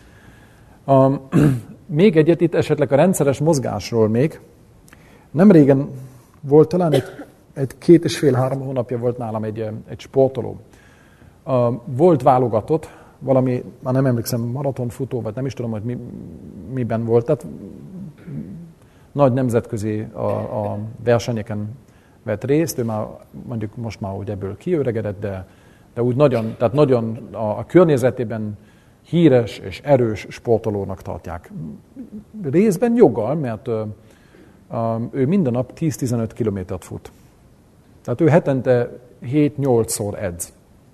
A: Még egyet itt esetleg a rendszeres mozgásról még. Nem régen volt talán egy 2,5-3 hónapja volt nálam egy sportoló. Volt válogatott, valami, már nem emlékszem, maratonfutó, vagy nem is tudom, hogy miben volt. Tehát nagy nemzetközi a versenyeken vett részt, ő már mondjuk most már úgy ebből kiöregedett, de úgy nagyon a környezetében híres és erős sportolónak tartják. Részben joggal, mert ő minden nap 10-15 kilométert fut. Tehát ő hetente 7-8-szor edz.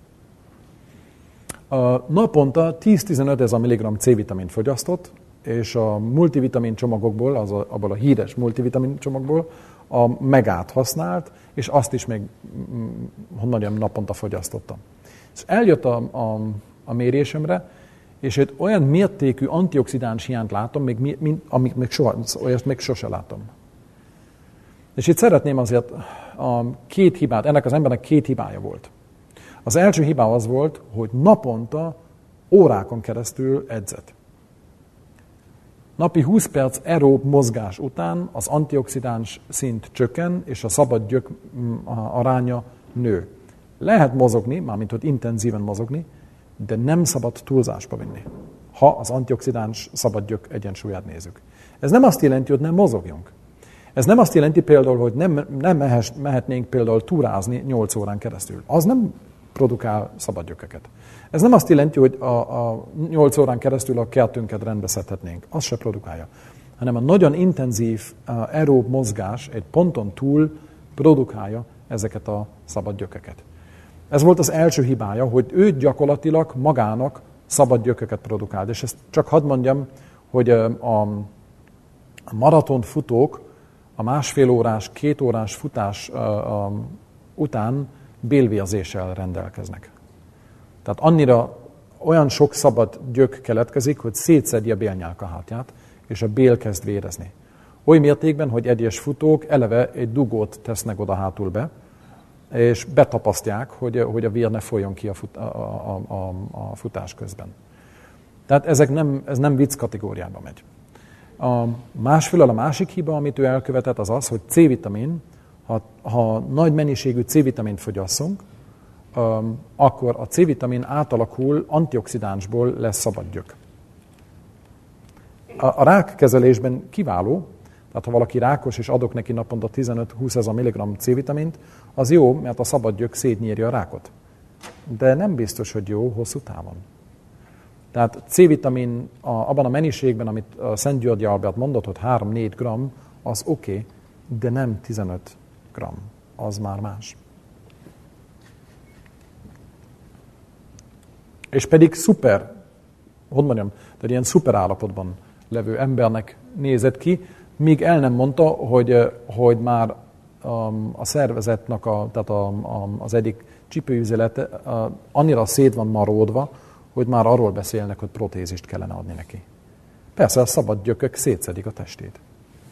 A: Naponta 10-15 milligramm C-vitamint fogyasztott, és a multivitamin csomagokból, abból a híres multivitamin csomagból a megát használt, és azt is még naponta fogyasztotta. És eljött a mérésemre, és egy olyan mértékű antioxidáns hiányt látom, amit még sose látom. És itt szeretném azért két hibát, ennek az embernek két hibája volt. Az első hibá az volt, hogy naponta órákon keresztül edzett. Napi 20 perc aerób mozgás után az antioxidáns szint csökken, és a szabad gyök aránya nő. Lehet mozogni, mármint hogy intenzíven mozogni, de nem szabad túlzásba vinni, ha az antioxidáns szabad gyök egyensúlyát nézzük. Ez nem azt jelenti, hogy nem mozogjunk. Ez nem azt jelenti például, hogy nem mehetnénk például túrázni 8 órán keresztül. Az nem produkál szabad gyökeket. Ez nem azt jelenti, hogy a 8 órán keresztül a kertünket rendbe szedhetnénk. Az se produkálja. Hanem a nagyon intenzív aerób mozgás egy ponton túl produkálja ezeket a szabad gyökeket. Ez volt az első hibája, hogy ő gyakorlatilag magának szabad gyökeket produkált. És ezt csak hadd mondjam, hogy a maraton futók a 1,5 órás, 2 órás futás után bélvérzéssel rendelkeznek. Tehát annyira olyan sok szabad gyök keletkezik, hogy szétszedje a bélnyálkahártyát, és a bél kezd vérezni. Oly mértékben, hogy egyes futók eleve egy dugót tesznek oda hátul be, és betapasztják, hogy a vér ne folyjon ki a futás közben. Tehát ez nem vicc kategóriába megy. Másfelől a másik hiba, amit ő elkövetett, az az, hogy C-vitamin, ha nagy mennyiségű C-vitamint fogyasszunk, akkor a C-vitamin átalakul, antioxidánsból lesz szabad gyök. A rákkezelésben kiváló, tehát ha valaki rákos, és adok neki naponta 15-20 mg C-vitamint, az jó, mert a szabad gyök szétnyírja a rákot. De nem biztos, hogy jó hosszú távon. Tehát C-vitamin abban a mennyiségben, amit Szent György Albert mondott, hogy 3-4 g, az oké, de nem 15 g. Az már más. És pedig szuper, hogy mondjam, tehát ilyen szuper állapotban levő embernek nézett ki, míg el nem mondta, hogy már a szervezetnek, tehát az egyik csipőüzelete annyira szét van maródva, hogy már arról beszélnek, hogy protézist kellene adni neki. Persze a szabad gyökök szétszedik a testét.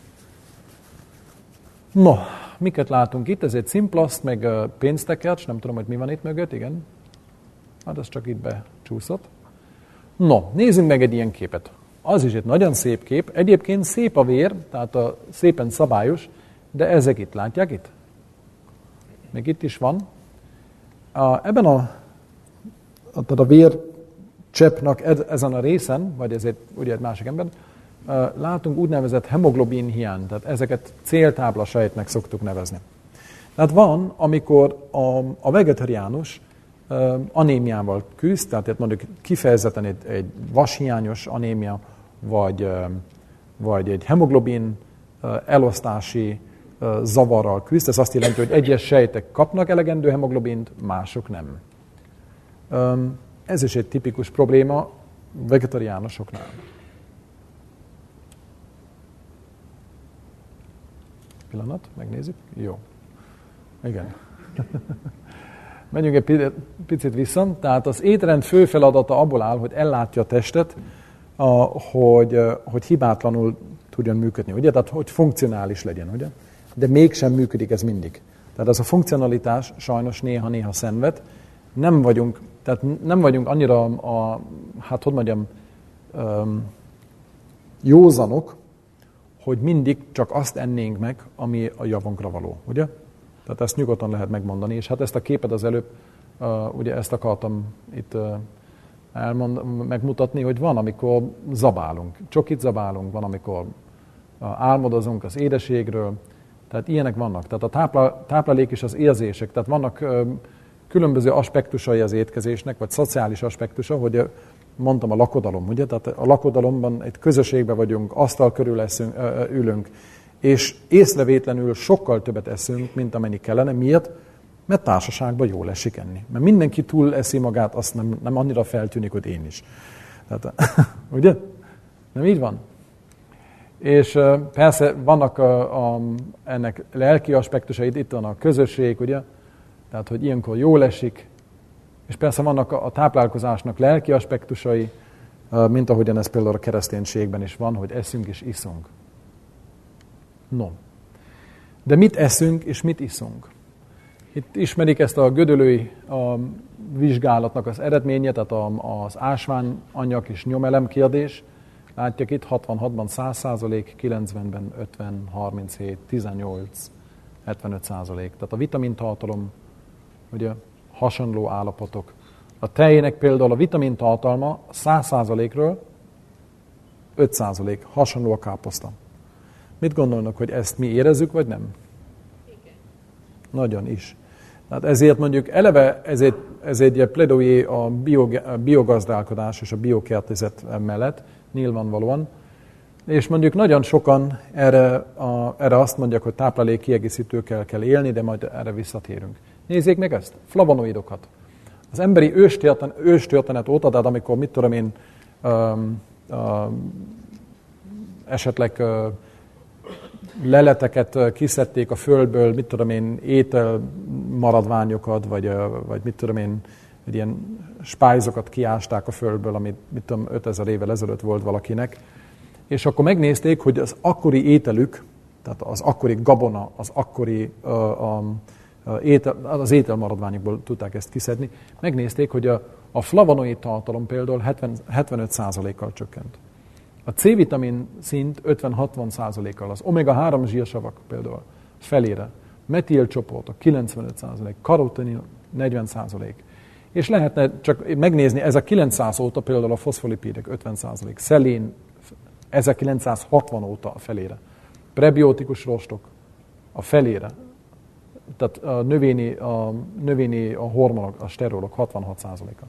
A: No, miket látunk itt? Ez egy Cimplaszt, meg pénztekercs, nem tudom, hogy mi van itt mögött, igen. Hát ez csak itt becsúszott. No, nézzünk meg egy ilyen képet. Az is egy nagyon szép kép. Egyébként szép a vér, tehát szépen szabályos, de ezek itt, látják itt? Még itt is van. Ebben tehát a vércseppnek ezen a részen, vagy ez ugye egy másik ember, látunk úgynevezett hemoglobin hiány, tehát ezeket céltáblasejtnek szoktuk nevezni. Tehát van, amikor a vegetariánus anémiával küzd, tehát mondjuk kifejezetten egy vashiányos anémia, vagy egy hemoglobin elosztási zavarral küzd. Ez azt jelenti, hogy egyes sejtek kapnak elegendő hemoglobint, mások nem. Ez is egy tipikus probléma vegetariánusoknál. Pillanat, megnézzük. Jó. Igen. Menjünk egy picit vissza. Tehát az étrend fő feladata abból áll, hogy ellátja a testet, hogy hibátlanul tudjon működni, ugye? Tehát hogy funkcionális legyen, ugye? De mégsem működik ez mindig. Tehát ez a funkcionalitás sajnos néha-néha szenved. Nem vagyunk annyira józanok, hogy mindig csak azt ennénk meg, ami a javunkra való, ugye? Tehát ezt nyugodtan lehet megmondani, és hát ezt a képet az előbb, ugye ezt akartam itt megmutatni, hogy van, amikor zabálunk, csokit zabálunk, van, amikor álmodozunk az édeségről, tehát ilyenek vannak. Tehát a táplálék és az érzések, tehát vannak különböző aspektusai az étkezésnek, vagy szociális aspektusa, hogy mondtam a lakodalom, ugye? Tehát a lakodalomban egy közösségben vagyunk, asztal körül ülünk, és észrevétlenül sokkal többet eszünk, mint amennyi kellene. Miért? Mert társaságban jól esik enni. Mert mindenki túl eszi magát, azt nem annyira feltűnik, hogy én is. Tehát, ugye? Nem így van? És persze vannak ennek lelki aspektusai, itt van a közösség, ugye? Tehát, hogy ilyenkor jól esik. És persze vannak a táplálkozásnak lelki aspektusai, mint ahogyan ez például a kereszténységben is van, hogy eszünk és iszunk. No. De mit eszünk és mit iszunk? Itt ismerik ezt a gödöllői vizsgálatnak az eredménye, tehát az ásványanyag és nyomelem kérdés. Látják itt 66-ban 100%, 90-ben 50, 37, 18, 75%. Tehát a vitamintartalom, ugye hasonló állapotok. A tejének például a vitamintartalma 100%-ről 5%, hasonló a káposzta. Mit gondolnak, hogy ezt mi érezzük, vagy nem?
B: Igen.
A: Nagyon is. Tehát ezért mondjuk eleve ez egy plédoyer a biogazdálkodás és a biokertészet mellett, nyilvánvalóan. És mondjuk nagyon sokan erre azt mondják, hogy táplálék kiegészítőkkel kell élni, de majd erre visszatérünk. Nézzék meg ezt, flavonoidokat. Az emberi őstörténet óta, tehát amikor, mit tudom én, esetleg leleteket kiszedték a földből, mit tudom én, ételmaradványokat, vagy mit tudom én, ilyen spájzokat kiásták a földből, amit mit tudom, 5000 évvel ezelőtt volt valakinek, és akkor megnézték, hogy az akkori ételük, tehát az akkori gabona, az akkori az ételmaradványokból tudták ezt kiszedni, megnézték, hogy a flavonoid tartalom például 75%-kal csökkent. A C-vitamin szint 50-60%-kal, az omega-3 zsírsavak például felére, metil csoportok 95%, karotin 40%. És lehetne csak megnézni, ez a 900 óta például a foszfolipidek 50%, szelén 1960 óta a felére, prebiotikus rostok a felére, tehát a növényi a hormonok, a sterolok 66%-a.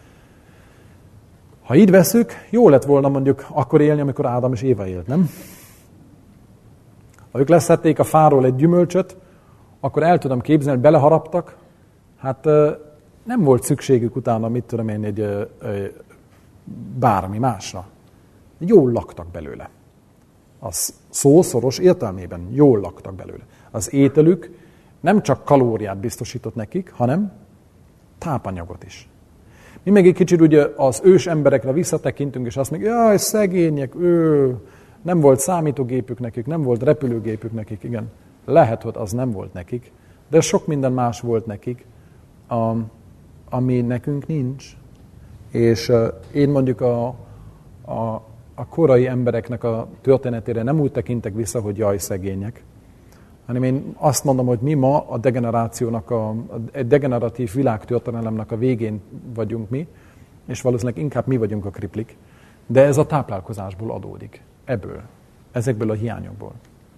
A: Ha így veszük, jó lett volna mondjuk akkor élni, amikor Ádám és Éva élt, nem? Ha ők leszedték a fáról egy gyümölcsöt, akkor el tudom képzelni, hogy beleharaptak, hát nem volt szükségük utána, mit tudom én, egy bármi másra. Jól laktak belőle. Az szószoros értelmében jól laktak belőle. Az ételük nem csak kalóriát biztosított nekik, hanem tápanyagot is. Mi meg egy kicsit ugye az ős emberekre visszatekintünk, és azt mondjuk, jaj, szegények, nem volt számítógépük nekik, nem volt repülőgépük nekik, igen. Lehet, hogy az nem volt nekik, de sok minden más volt nekik, ami nekünk nincs. És én mondjuk a korai embereknek a történetére nem úgy tekintek vissza, hogy jaj, szegények, hanem én azt mondom, hogy mi ma a degenerációnak, a degeneratív világtörténelemnek a végén vagyunk mi, és valószínűleg inkább mi vagyunk a kriplik, de ez a táplálkozásból adódik, ezekből a hiányokból.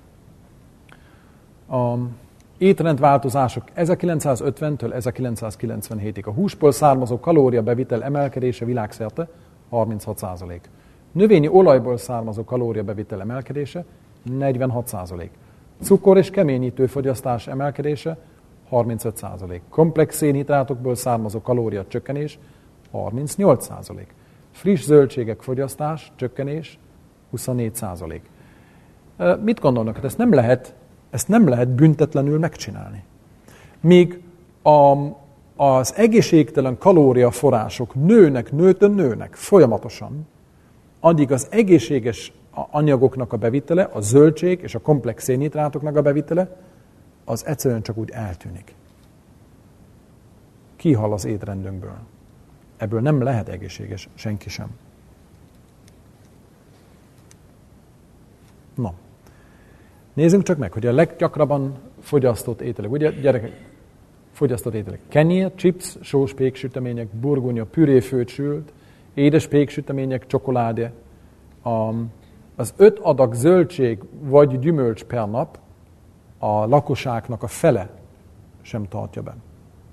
A: A étrendváltozások 1950-től 1997-ig. A húsból származó kalóriabevitel emelkedése világszerte 36%. Növényi olajból származó kalóriabevitel emelkedése 46%. Cukor és keményítő fogyasztás emelkedése 35%. Komplex szénhidrátokból származó kalória csökkenés 38%. Friss zöldségek fogyasztás csökkenés 24%. Mit gondolnak? Hát ezt nem lehet büntetlenül megcsinálni. Míg az egészségtelen kalóriaforrások nőnek folyamatosan, addig az egészséges anyagoknak a bevitele, a zöldség és a komplex szénhidrátoknak a bevitele, az egyszerűen csak úgy eltűnik. Kihal az étrendünkből. Ebből nem lehet egészséges senki sem. Na, nézzünk csak meg, hogy a leggyakrabban fogyasztott ételek, ugye gyerekek, fogyasztott ételek. Kenyér, chips, sós péksütemények, burgonya, püréfőt sült, édes péksütemények, csokoládé. Az 5 adag zöldség vagy gyümölcs per nap a lakosságnak a fele sem tartja be.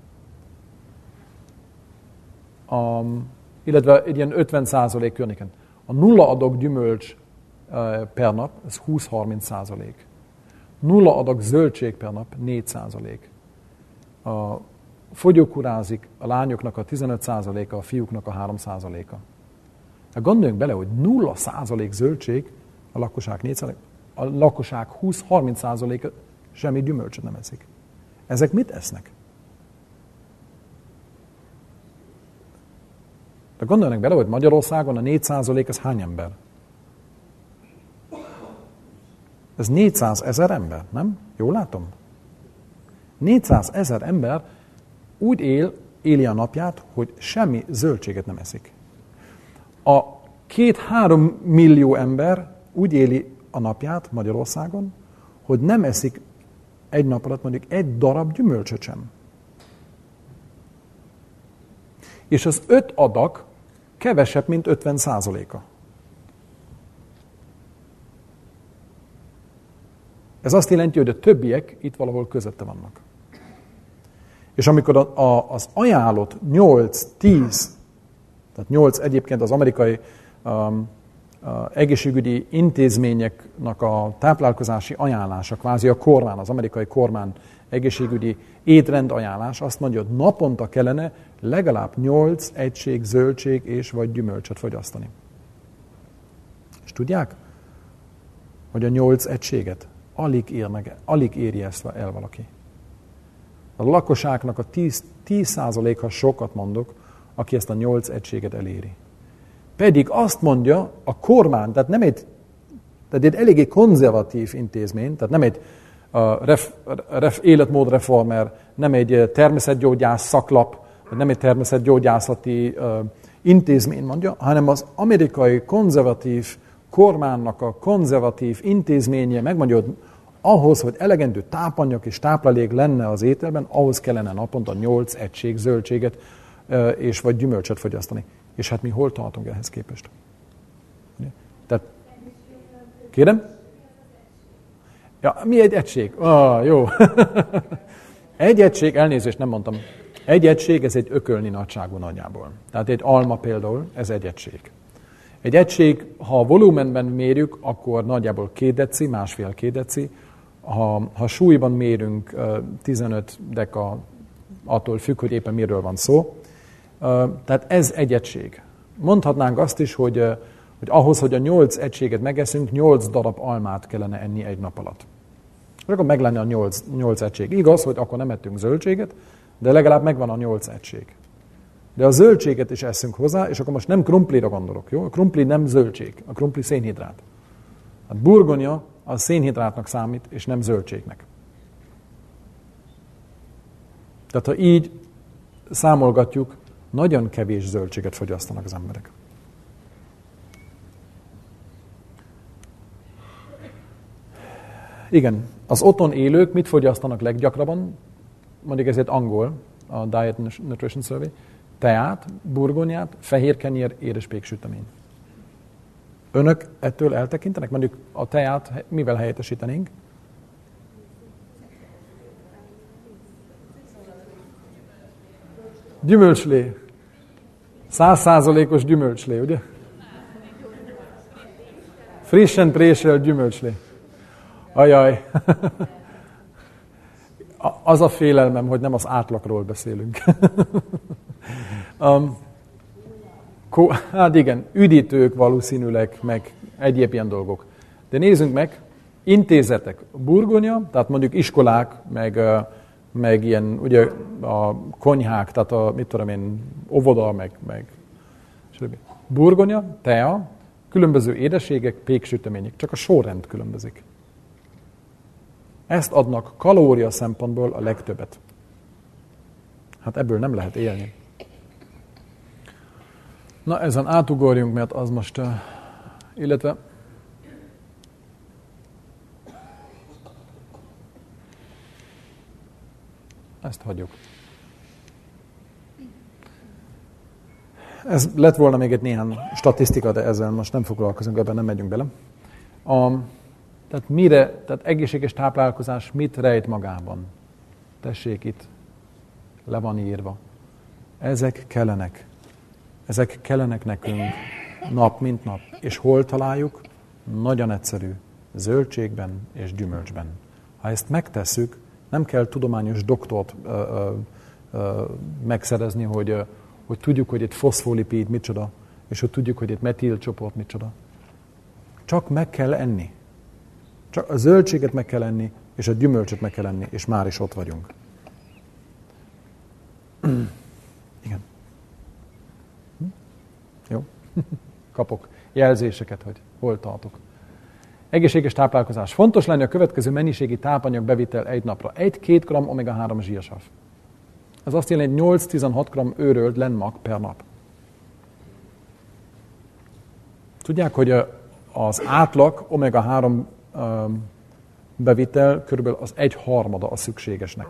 A: Illetve egy ilyen 50% környéken. A 0 adag gyümölcs per nap, ez 20-30%. 0 adag zöldség per nap, 4%. Fogyókurázik a lányoknak a 15%-a, a fiúknak a 3%-a. Gondoljunk bele, hogy 0% zöldség, a lakosság 4%, a lakosság 20-30%-a semmi gyümölcsöt nem eszik. Ezek mit esznek? De gondoljanak bele, hogy Magyarországon a 4% az hány ember? Ez 400 000 ember, nem? Jól látom? 400 000 ember úgy éli a napját, hogy semmi zöldséget nem eszik. A 2-3 millió ember úgy éli a napját Magyarországon, hogy nem eszik egy nap alatt mondjuk egy darab gyümölcsöt sem. És az 5 adag kevesebb, mint 50%-a. Ez azt jelenti, hogy a többiek itt valahol közötte vannak. És amikor az ajánlott 8-10, tehát 8 egyébként az amerikai egészségügyi intézményeknek a táplálkozási ajánlása, kvázi a kormány, az amerikai kormány egészségügyi étrend ajánlás azt mondja, hogy naponta kellene legalább 8 egység zöldség és vagy gyümölcsöt fogyasztani. És tudják, hogy a 8 egységet alig éri ezt el valaki. A lakosságnak a 10%-ha sokat mondok, aki ezt a 8 egységet eléri. Pedig azt mondja a kormány, tehát egy eléggé konzervatív intézmény, tehát nem egy életmódreformer, nem egy természetgyógyász szaklap, vagy nem egy természetgyógyászati intézmény mondja, hanem az amerikai konzervatív kormánynak a konzervatív intézménye megmondja, hogy ahhoz, hogy elegendő tápanyag és táplálék lenne az ételben, ahhoz kellene naponta 8 egység zöldséget és vagy gyümölcsöt fogyasztani. És hát mi hol tartunk ehhez képest? Tehát, kérem? Ja, mi egy egység? Jó. Egy egység, elnézést nem mondtam. Egy egység, ez egy ökölni nagyságú nagyjából. Tehát egy alma például, ez egy egység. Egy egység, ha volumenben mérjük, akkor nagyjából 2 deci, 1,5-2 deci. Ha súlyban mérünk 15 deka, attól függ, hogy éppen miről van szó. Tehát ez egy egység. Mondhatnánk azt is, hogy ahhoz, hogy a 8 egységet megeszünk, 8 darab almát kellene enni egy nap alatt. És akkor meg lenne a 8 egység. Igaz, hogy akkor nem ettünk zöldséget, de legalább megvan a 8 egység. De a zöldséget is eszünk hozzá, és akkor most nem krumplira gondolok, jó? A krumpli nem zöldség, a krumpli szénhidrát. A burgonya az szénhidrátnak számít, és nem zöldségnek. Tehát ha így számolgatjuk, nagyon kevés zöldséget fogyasztanak az emberek. Igen, az otthon élők mit fogyasztanak leggyakrabban? Mondjuk ez egy angol, a Diet Nutrition Survey. Teát, burgonyát, fehér kenyér, édes péksütemény. Önök ettől eltekintenek? Mondjuk a teát mivel helyettesítenénk? Gyümölcslé. 100%-os gyümölcslé, ugye? Frissen préselt gyümölcslé. Ajaj. Az a félelmem, hogy nem az átlagról beszélünk. Hát igen, üdítők valószínűleg, meg egyéb ilyen dolgok. De nézzünk meg, intézetek, burgonya, tehát mondjuk iskolák, meg ilyen, ugye a konyhák, tehát a, mit tudom én, óvoda, meg burgonya, tea, különböző édességek, péksütemények, csak a sorrend különbözik. Ezt adnak kalória szempontból a legtöbbet. Hát ebből nem lehet élni. Na, ezen átugorjunk, mert az most, illetve ezt hagyjuk. Ez lett volna még egy néhány statisztika, de ezzel most nem foglalkozunk, ebben nem megyünk bele. Tehát egészséges táplálkozás mit rejt magában? Tessék, itt le van írva. Ezek kellenek nekünk nap mint nap. És hol találjuk? Nagyon egyszerű. Zöldségben és gyümölcsben. Ha ezt megtesszük, nem kell tudományos doktort megszerezni, hogy tudjuk, hogy itt foszfolipid micsoda, és hogy tudjuk, hogy itt metilcsoport micsoda. Csak meg kell enni. Csak a zöldséget meg kell enni, és a gyümölcsöt meg kell enni, és már is ott vagyunk. Igen. Jó? Kapok jelzéseket, hogy hol tartok. Egészséges táplálkozás. Fontos lenne a következő mennyiségi tápanyag bevitel egy napra. 1-2 g omega-3 zsírsav. Ez azt jelenti, hogy 8-16 g őrölt lenmag per nap. Tudják, hogy az átlag omega-3 bevitel körülbelül az 1/3 a szükségesnek.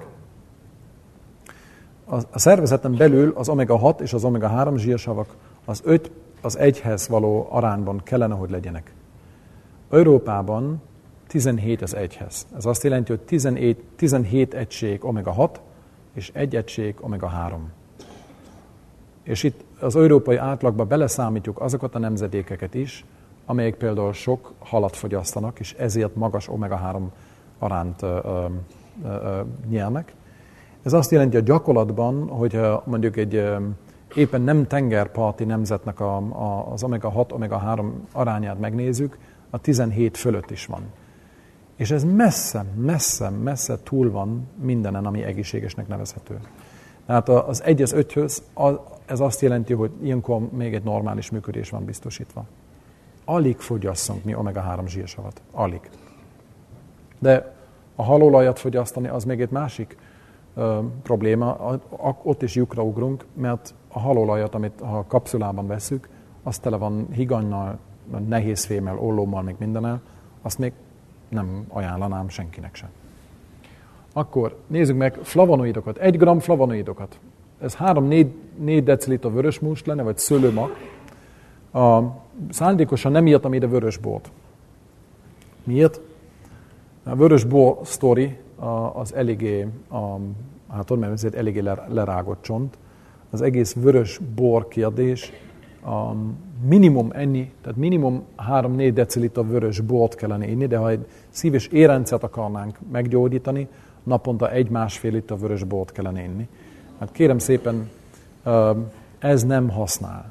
A: A szervezeten belül az omega-6 és az omega-3 zsírsavak az 5 az 1-hez való arányban kellene, hogy legyenek. Európában 17 az 1-hez. Ez azt jelenti, hogy 17 egység omega-6 és 1 egység omega-3. És itt az európai átlagba beleszámítjuk azokat a nemzedékeket is, amelyek például sok halat fogyasztanak, és ezért magas omega-3 arányt nyernek. Ez azt jelenti a gyakorlatban, hogy mondjuk egy éppen nem tengerparti nemzetnek az omega-6, omega-3 arányát megnézzük, a 17 fölött is van. És ez messze túl van mindenen, ami egészségesnek nevezhető. Tehát az 1-5-höz ez azt jelenti, hogy ilyenkor még egy normális működés van biztosítva. Alig fogyasszunk mi omega-3 zsírsavat. Alig. De a halolajat fogyasztani az még egy másik probléma. Ott is lyukra ugrunk, mert a halolajat, amit a kapszulában veszük, az tele van higannyal, nehézfémmel, ollómmal, még mindennel, azt még nem ajánlanám senkinek sem. Akkor nézzük meg flavonoidokat. 1 g flavonoidokat. Ez 3-4 deciliter vörösmúst lenne, vagy szőlőmag. Szándékosan nem írtam ide vörösbort. Miért? A vörösbor sztori az eléggé, eléggé lerágott csont. Az egész vörösbor kérdés minimum enni, tehát minimum 3-4 deciliter vörös bort kellene inni, de ha egy szív- és érrendszert akarnánk meggyógyítani, naponta 1-1,5 liter vörös bort kellene inni. Hát kérem szépen, ez nem használ.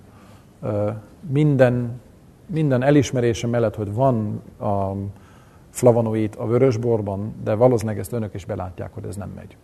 A: Minden elismerése mellett, hogy van flavonoid a vörösborban, de valószínűleg ezt önök is belátják, hogy ez nem megy.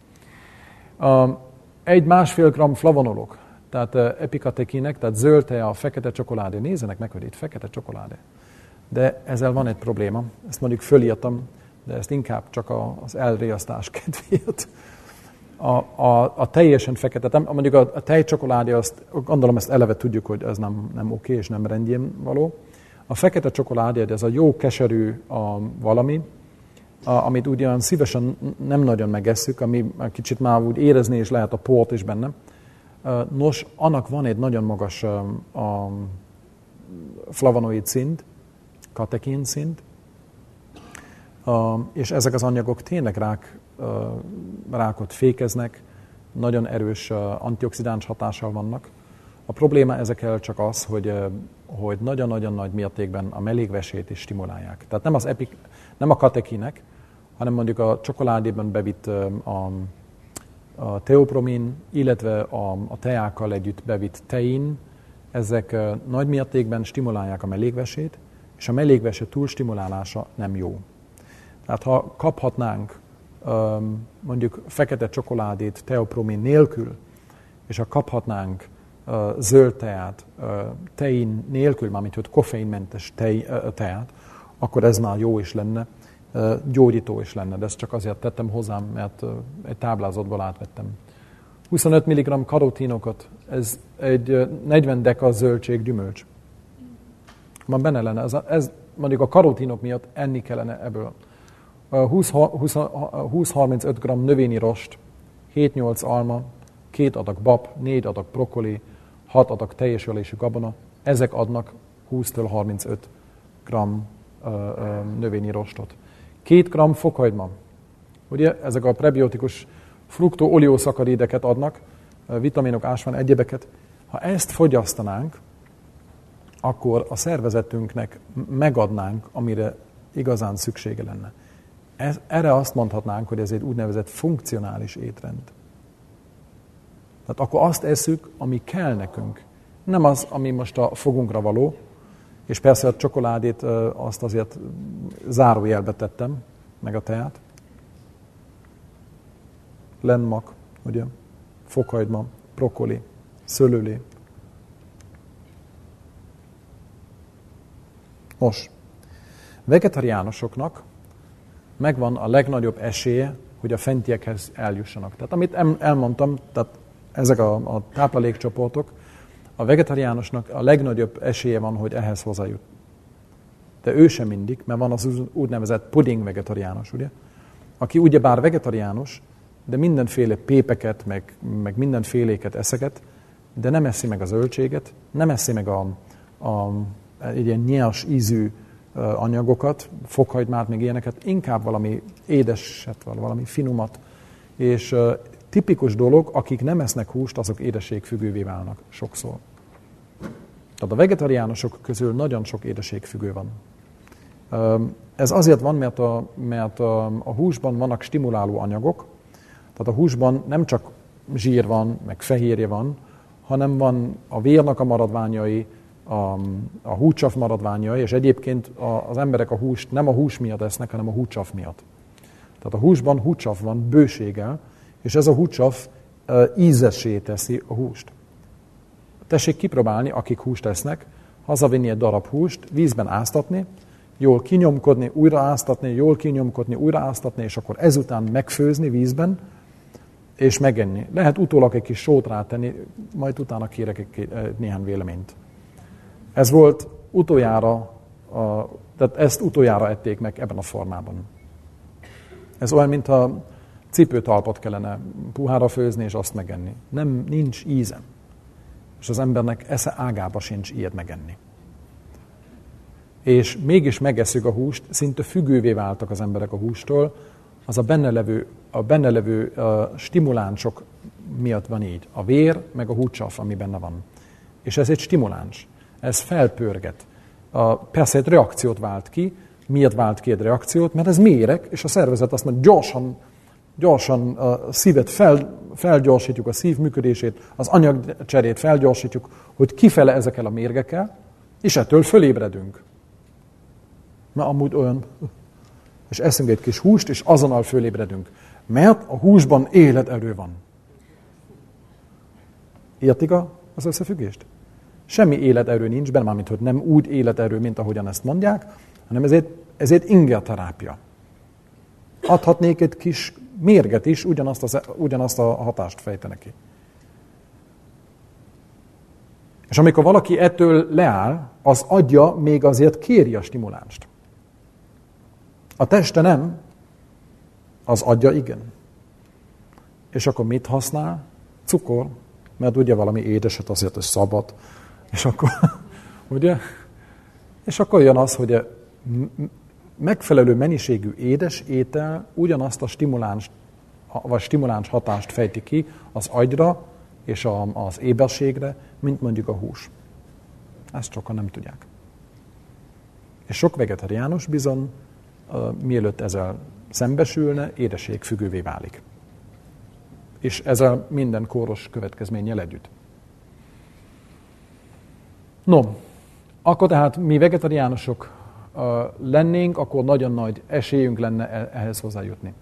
A: 1-1,5 g flavonolok, tehát epikatekinek, tehát zöld tea, fekete csokoládé. Nézzenek meg, hogy itt fekete csokoládé. De ezzel van egy probléma. Ezt mondjuk fölírtam, de ezt inkább csak az elriasztás kedvéért. A teljesen fekete, mondjuk a tejcsokoládé, azt gondolom, ezt eleve tudjuk, hogy ez nem oké és nem rendjén való. A fekete csokoládé, ez a jó keserű valami, amit ugyan szívesen nem nagyon megesszük, ami kicsit már úgy érezni is lehet a port is benne. Nos, annak van egy nagyon magas flavonoid szint, katekin szint, és ezek az anyagok tényleg rákot fékeznek, nagyon erős antioxidáns hatással vannak. A probléma ezekkel csak az, hogy nagyon-nagyon nagy mértékben a mellékvesét is stimulálják. Tehát nem a katekinek, hanem mondjuk a csokoládében bevitt a teopromin, illetve a teákkal együtt bevitt tein, ezek nagy mértékben stimulálják a mellékvesét, és a mellékvese túlstimulálása nem jó. Tehát ha kaphatnánk mondjuk fekete csokoládét teopromin nélkül, és ha kaphatnánk zöld teát tein nélkül, mármint hogy koffeinmentes teát, akkor ez már jó is lenne, gyógyító is lenne, de ezt csak azért tettem hozzám, mert egy táblázatból átvettem. 25 mg karotinokat, ez egy 40 deka zöldség gyümölcs. Van benne lenne, ez mondjuk a karotinok miatt enni kellene ebből. 20-35 g növényi rost, 7-8 alma, 2 adag bab, 4 adag brokkoli, 6 adag teljes ölésű gabona, ezek adnak 20-35 g növényi rostot. 2 g fokhagyma. Ugye ezek a prebiotikus fruktó-oleoszakarideket adnak, vitaminok, ásvány, egyebeket. Ha ezt fogyasztanánk, akkor a szervezetünknek megadnánk, amire igazán szüksége lenne. Erre azt mondhatnánk, hogy ez egy úgynevezett funkcionális étrend. Tehát akkor azt eszük, ami kell nekünk. Nem az, ami most a fogunkra való, és persze a csokoládét azt azért zárójelbe tettem, meg a teát. Lenmak, ugye, fokhagyma, brokkoli, szőlőlé. Most, vegetariánusoknak megvan a legnagyobb esélye, hogy a fentiekhez eljussanak. Tehát amit elmondtam, tehát ezek a táplálékcsoportok, a vegetariánusnak a legnagyobb esélye van, hogy ehhez hozzájut. De ő sem mindig, mert van az úgynevezett pudding vegetariánus, ugye? Aki ugyebár vegetariánus, de mindenféle pépeket, meg mindenféléket eszeket, de nem eszi meg a zöldséget, nem eszi meg egy ilyen nyers ízű anyagokat, fokhagymát, még ilyeneket, inkább valami édeset, valami finumat. És tipikus dolog, akik nem esznek húst, azok édességfüggővé válnak sokszor. Tehát a vegetariánusok közül nagyon sok édességfüggő van. Ez azért van, mert a húsban vannak stimuláló anyagok, tehát a húsban nem csak zsír van, meg fehérje van, hanem van a vérnak a maradványai, a hússav maradványai, és egyébként az emberek a húst nem a hús miatt esznek, hanem a hússav miatt. Tehát a húsban hússav van bőséggel, és ez a hússav ízessé teszi a húst. Tessék kipróbálni, akik húst esznek, hazavinni egy darab húst, vízben áztatni, jól kinyomkodni, újra áztatni, jól kinyomkodni, újra áztatni, és akkor ezután megfőzni vízben, és megenni. Lehet utólag egy kis sót rátenni, majd utána kérek néhány véleményt. Ez volt utoljára, tehát ezt utoljára ették meg ebben a formában. Ez olyan, mintha cipőtalpat kellene puhára főzni, és azt megenni. Nincs íze. És az embernek esze ágába sincs ilyet megenni. És mégis megesszük a húst, szinte függővé váltak az emberek a hústól, az a benne levő stimulánsok miatt van így. A vér, meg a hússav, ami benne van. És ez egy stimuláns. Ez felpörget. Persze egy reakciót vált ki. Miért vált ki egy reakciót? Mert ez méreg, és a szervezet azt mondja, gyorsan a szívet felgyorsítjuk, a szív működését, az anyagcserét felgyorsítjuk, hogy kifele ezekkel a mérgekkel, és ettől fölébredünk. Mert amúgy olyan, és eszünk egy kis húst, és azonnal fölébredünk. Mert a húsban életerő van. Értik az összefüggést? Semmi életerő nincs benne, mármint hogy nem úgy életerő, mint ahogyan ezt mondják, hanem ez egy ingerterápia. Adhatnék egy kis mérget is, ugyanazt a hatást fejtene ki. És amikor valaki ettől leáll, az agya még azért kéri a stimulánst. A teste nem, az agya igen. És akkor mit használ? Cukor, mert ugye valami édeset azért, hogy szabad. És akkor, ugye? És akkor jön az, hogy megfelelő mennyiségű édes étel ugyanazt a stimuláns hatást fejti ki az agyra és az éberségre, mint mondjuk a hús. Ezt sokan nem tudják. És sok vegetariánus bizony, mielőtt ezzel szembesülne, édességfüggővé válik. És ezzel minden kóros következménnyel együtt. No, akkor tehát mi vegetariánusok lennénk, akkor nagyon nagy esélyünk lenne ehhez hozzájutni.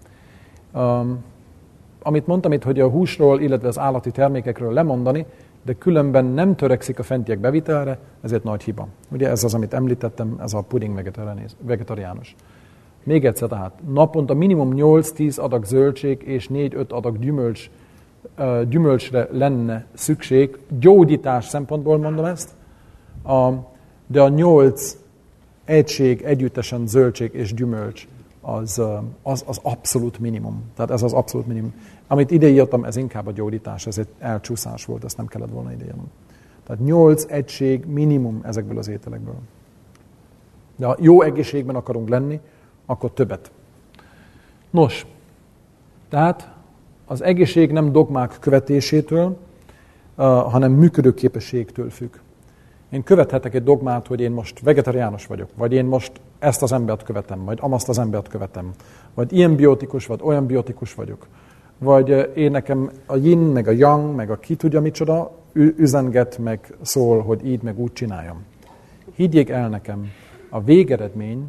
A: Amit mondtam itt, hogy a húsról, illetve az állati termékekről lemondani, de különben nem törekszik a fentiek bevitelre, ezért nagy hiba. Ugye ez az, amit említettem, ez a puding vegetariánus. Még egyszer tehát, naponta minimum 8-10 adag zöldség és 4-5 adag gyümölcsre lenne szükség, gyógyítás szempontból mondom ezt, de a 8 egység együttesen zöldség és gyümölcs az abszolút minimum. Tehát ez az abszolút minimum. Amit ide írtam, ez inkább a gyógyítás, ez egy elcsúszás volt, ezt nem kellett volna ide írnom. Tehát 8 egység minimum ezekből az ételekből. De ha jó egészségben akarunk lenni, akkor többet. Nos, tehát az egészség nem dogmák követésétől, hanem működőképességtől függ. Én követhetek egy dogmát, hogy én most vegetariánus vagyok, vagy én most ezt az embert követem, vagy amazt az embert követem, vagy ilyen biotikus, vagy olyan biotikus vagyok. Vagy én nekem a yin, meg a yang, meg a ki tudja micsoda, üzenget, meg szól, hogy így, meg úgy csináljam. Higgyék el nekem, a végeredmény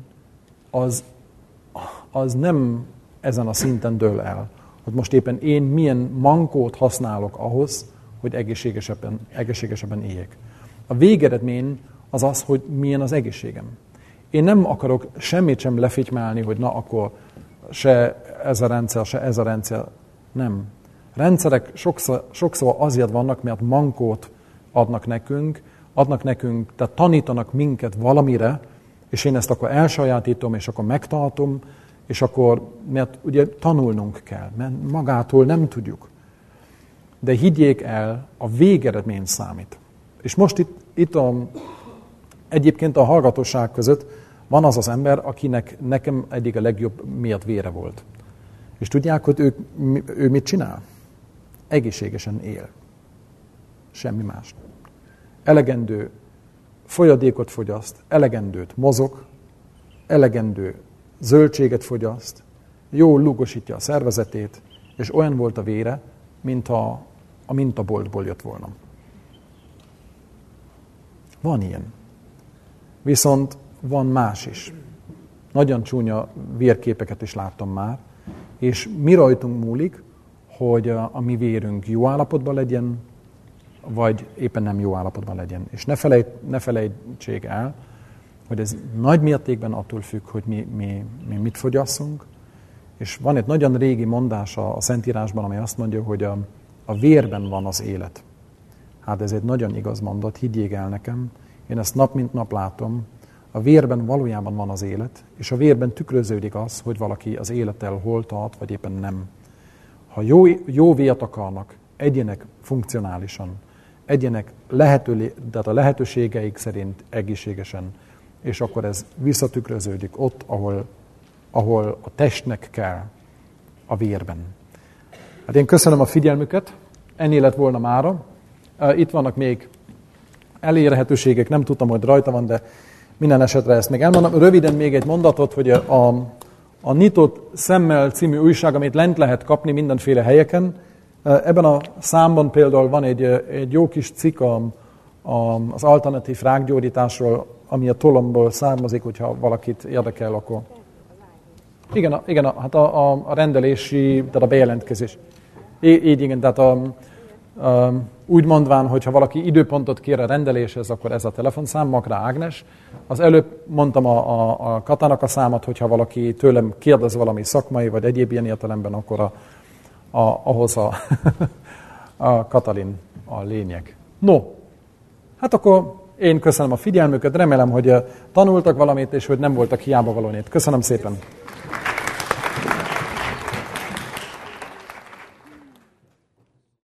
A: az nem ezen a szinten dől el, hogy most éppen én milyen mankót használok ahhoz, hogy egészségesebben éljek. A végeredmény az az, hogy milyen az egészségem. Én nem akarok semmit sem lefitymálni, hogy na akkor se ez a rendszer, se ez a rendszer. Nem. Rendszerek sokszor azért vannak, mert mankót adnak nekünk, tehát tanítanak minket valamire, és én ezt akkor elsajátítom, és akkor megtartom, és akkor, mert ugye tanulnunk kell, mert magától nem tudjuk. De higgyék el, a végeredmény számít. És most itt egyébként a hallgatóság között Van az az ember, akinek nekem eddig a legjobb miatt vére volt. És tudják, hogy ő mit csinál? Egészségesen él. Semmi más. Elegendő folyadékot fogyaszt, elegendőt mozog, elegendő zöldséget fogyaszt, jól lúgosítja a szervezetét, és olyan volt a vére, mint a mintaboltból jött volna. Van ilyen. Viszont van más is. Nagyon csúnya vérképeket is láttam már, és mi rajtunk múlik, hogy a mi vérünk jó állapotban legyen, vagy éppen nem jó állapotban legyen. És ne felejtsék el, hogy ez nagy mértékben attól függ, hogy mi mit fogyasszunk. És van egy nagyon régi mondás a Szentírásban, amely azt mondja, hogy a vérben van az élet. Hát ez egy nagyon igaz mondat, higgyék el nekem. Én ezt nap mint nap látom. A vérben valójában van az élet, és a vérben tükröződik az, hogy valaki az élettel hol tart, vagy éppen nem. Ha jó vért akarnak, egyenek funkcionálisan, egyenek tehát a lehetőségeik szerint egészségesen, és akkor ez visszatükröződik ott, ahol a testnek kell, a vérben. Hát én köszönöm a figyelmüket, ennyi lett volna mára. Itt vannak még elérhetőségek, nem tudtam, hogy rajta van, de minden esetre ezt még elmondom. Röviden még egy mondatot, hogy a Nyitott Szemmel című újság, amit lent lehet kapni mindenféle helyeken, ebben a számban például van egy jó kis cikk az alternatív rákgyógyításról, ami a tolomból származik, hogyha valakit érdekel, akkor... Igen, hát a rendelési, tehát a bejelentkezés. Így igen, tehát úgy mondván, hogyha valaki időpontot kér a rendeléshez, akkor ez a telefonszám, Makra Ágnes. Az előbb mondtam a Katának a számot, hogyha valaki tőlem kérdez valami szakmai, vagy egyéb ilyen értelemben, akkor ahhoz a Katalin a lényeg. No, hát akkor én köszönöm a figyelmüket, remélem, hogy tanultak valamit, és hogy nem voltak hiába valónét. Köszönöm szépen!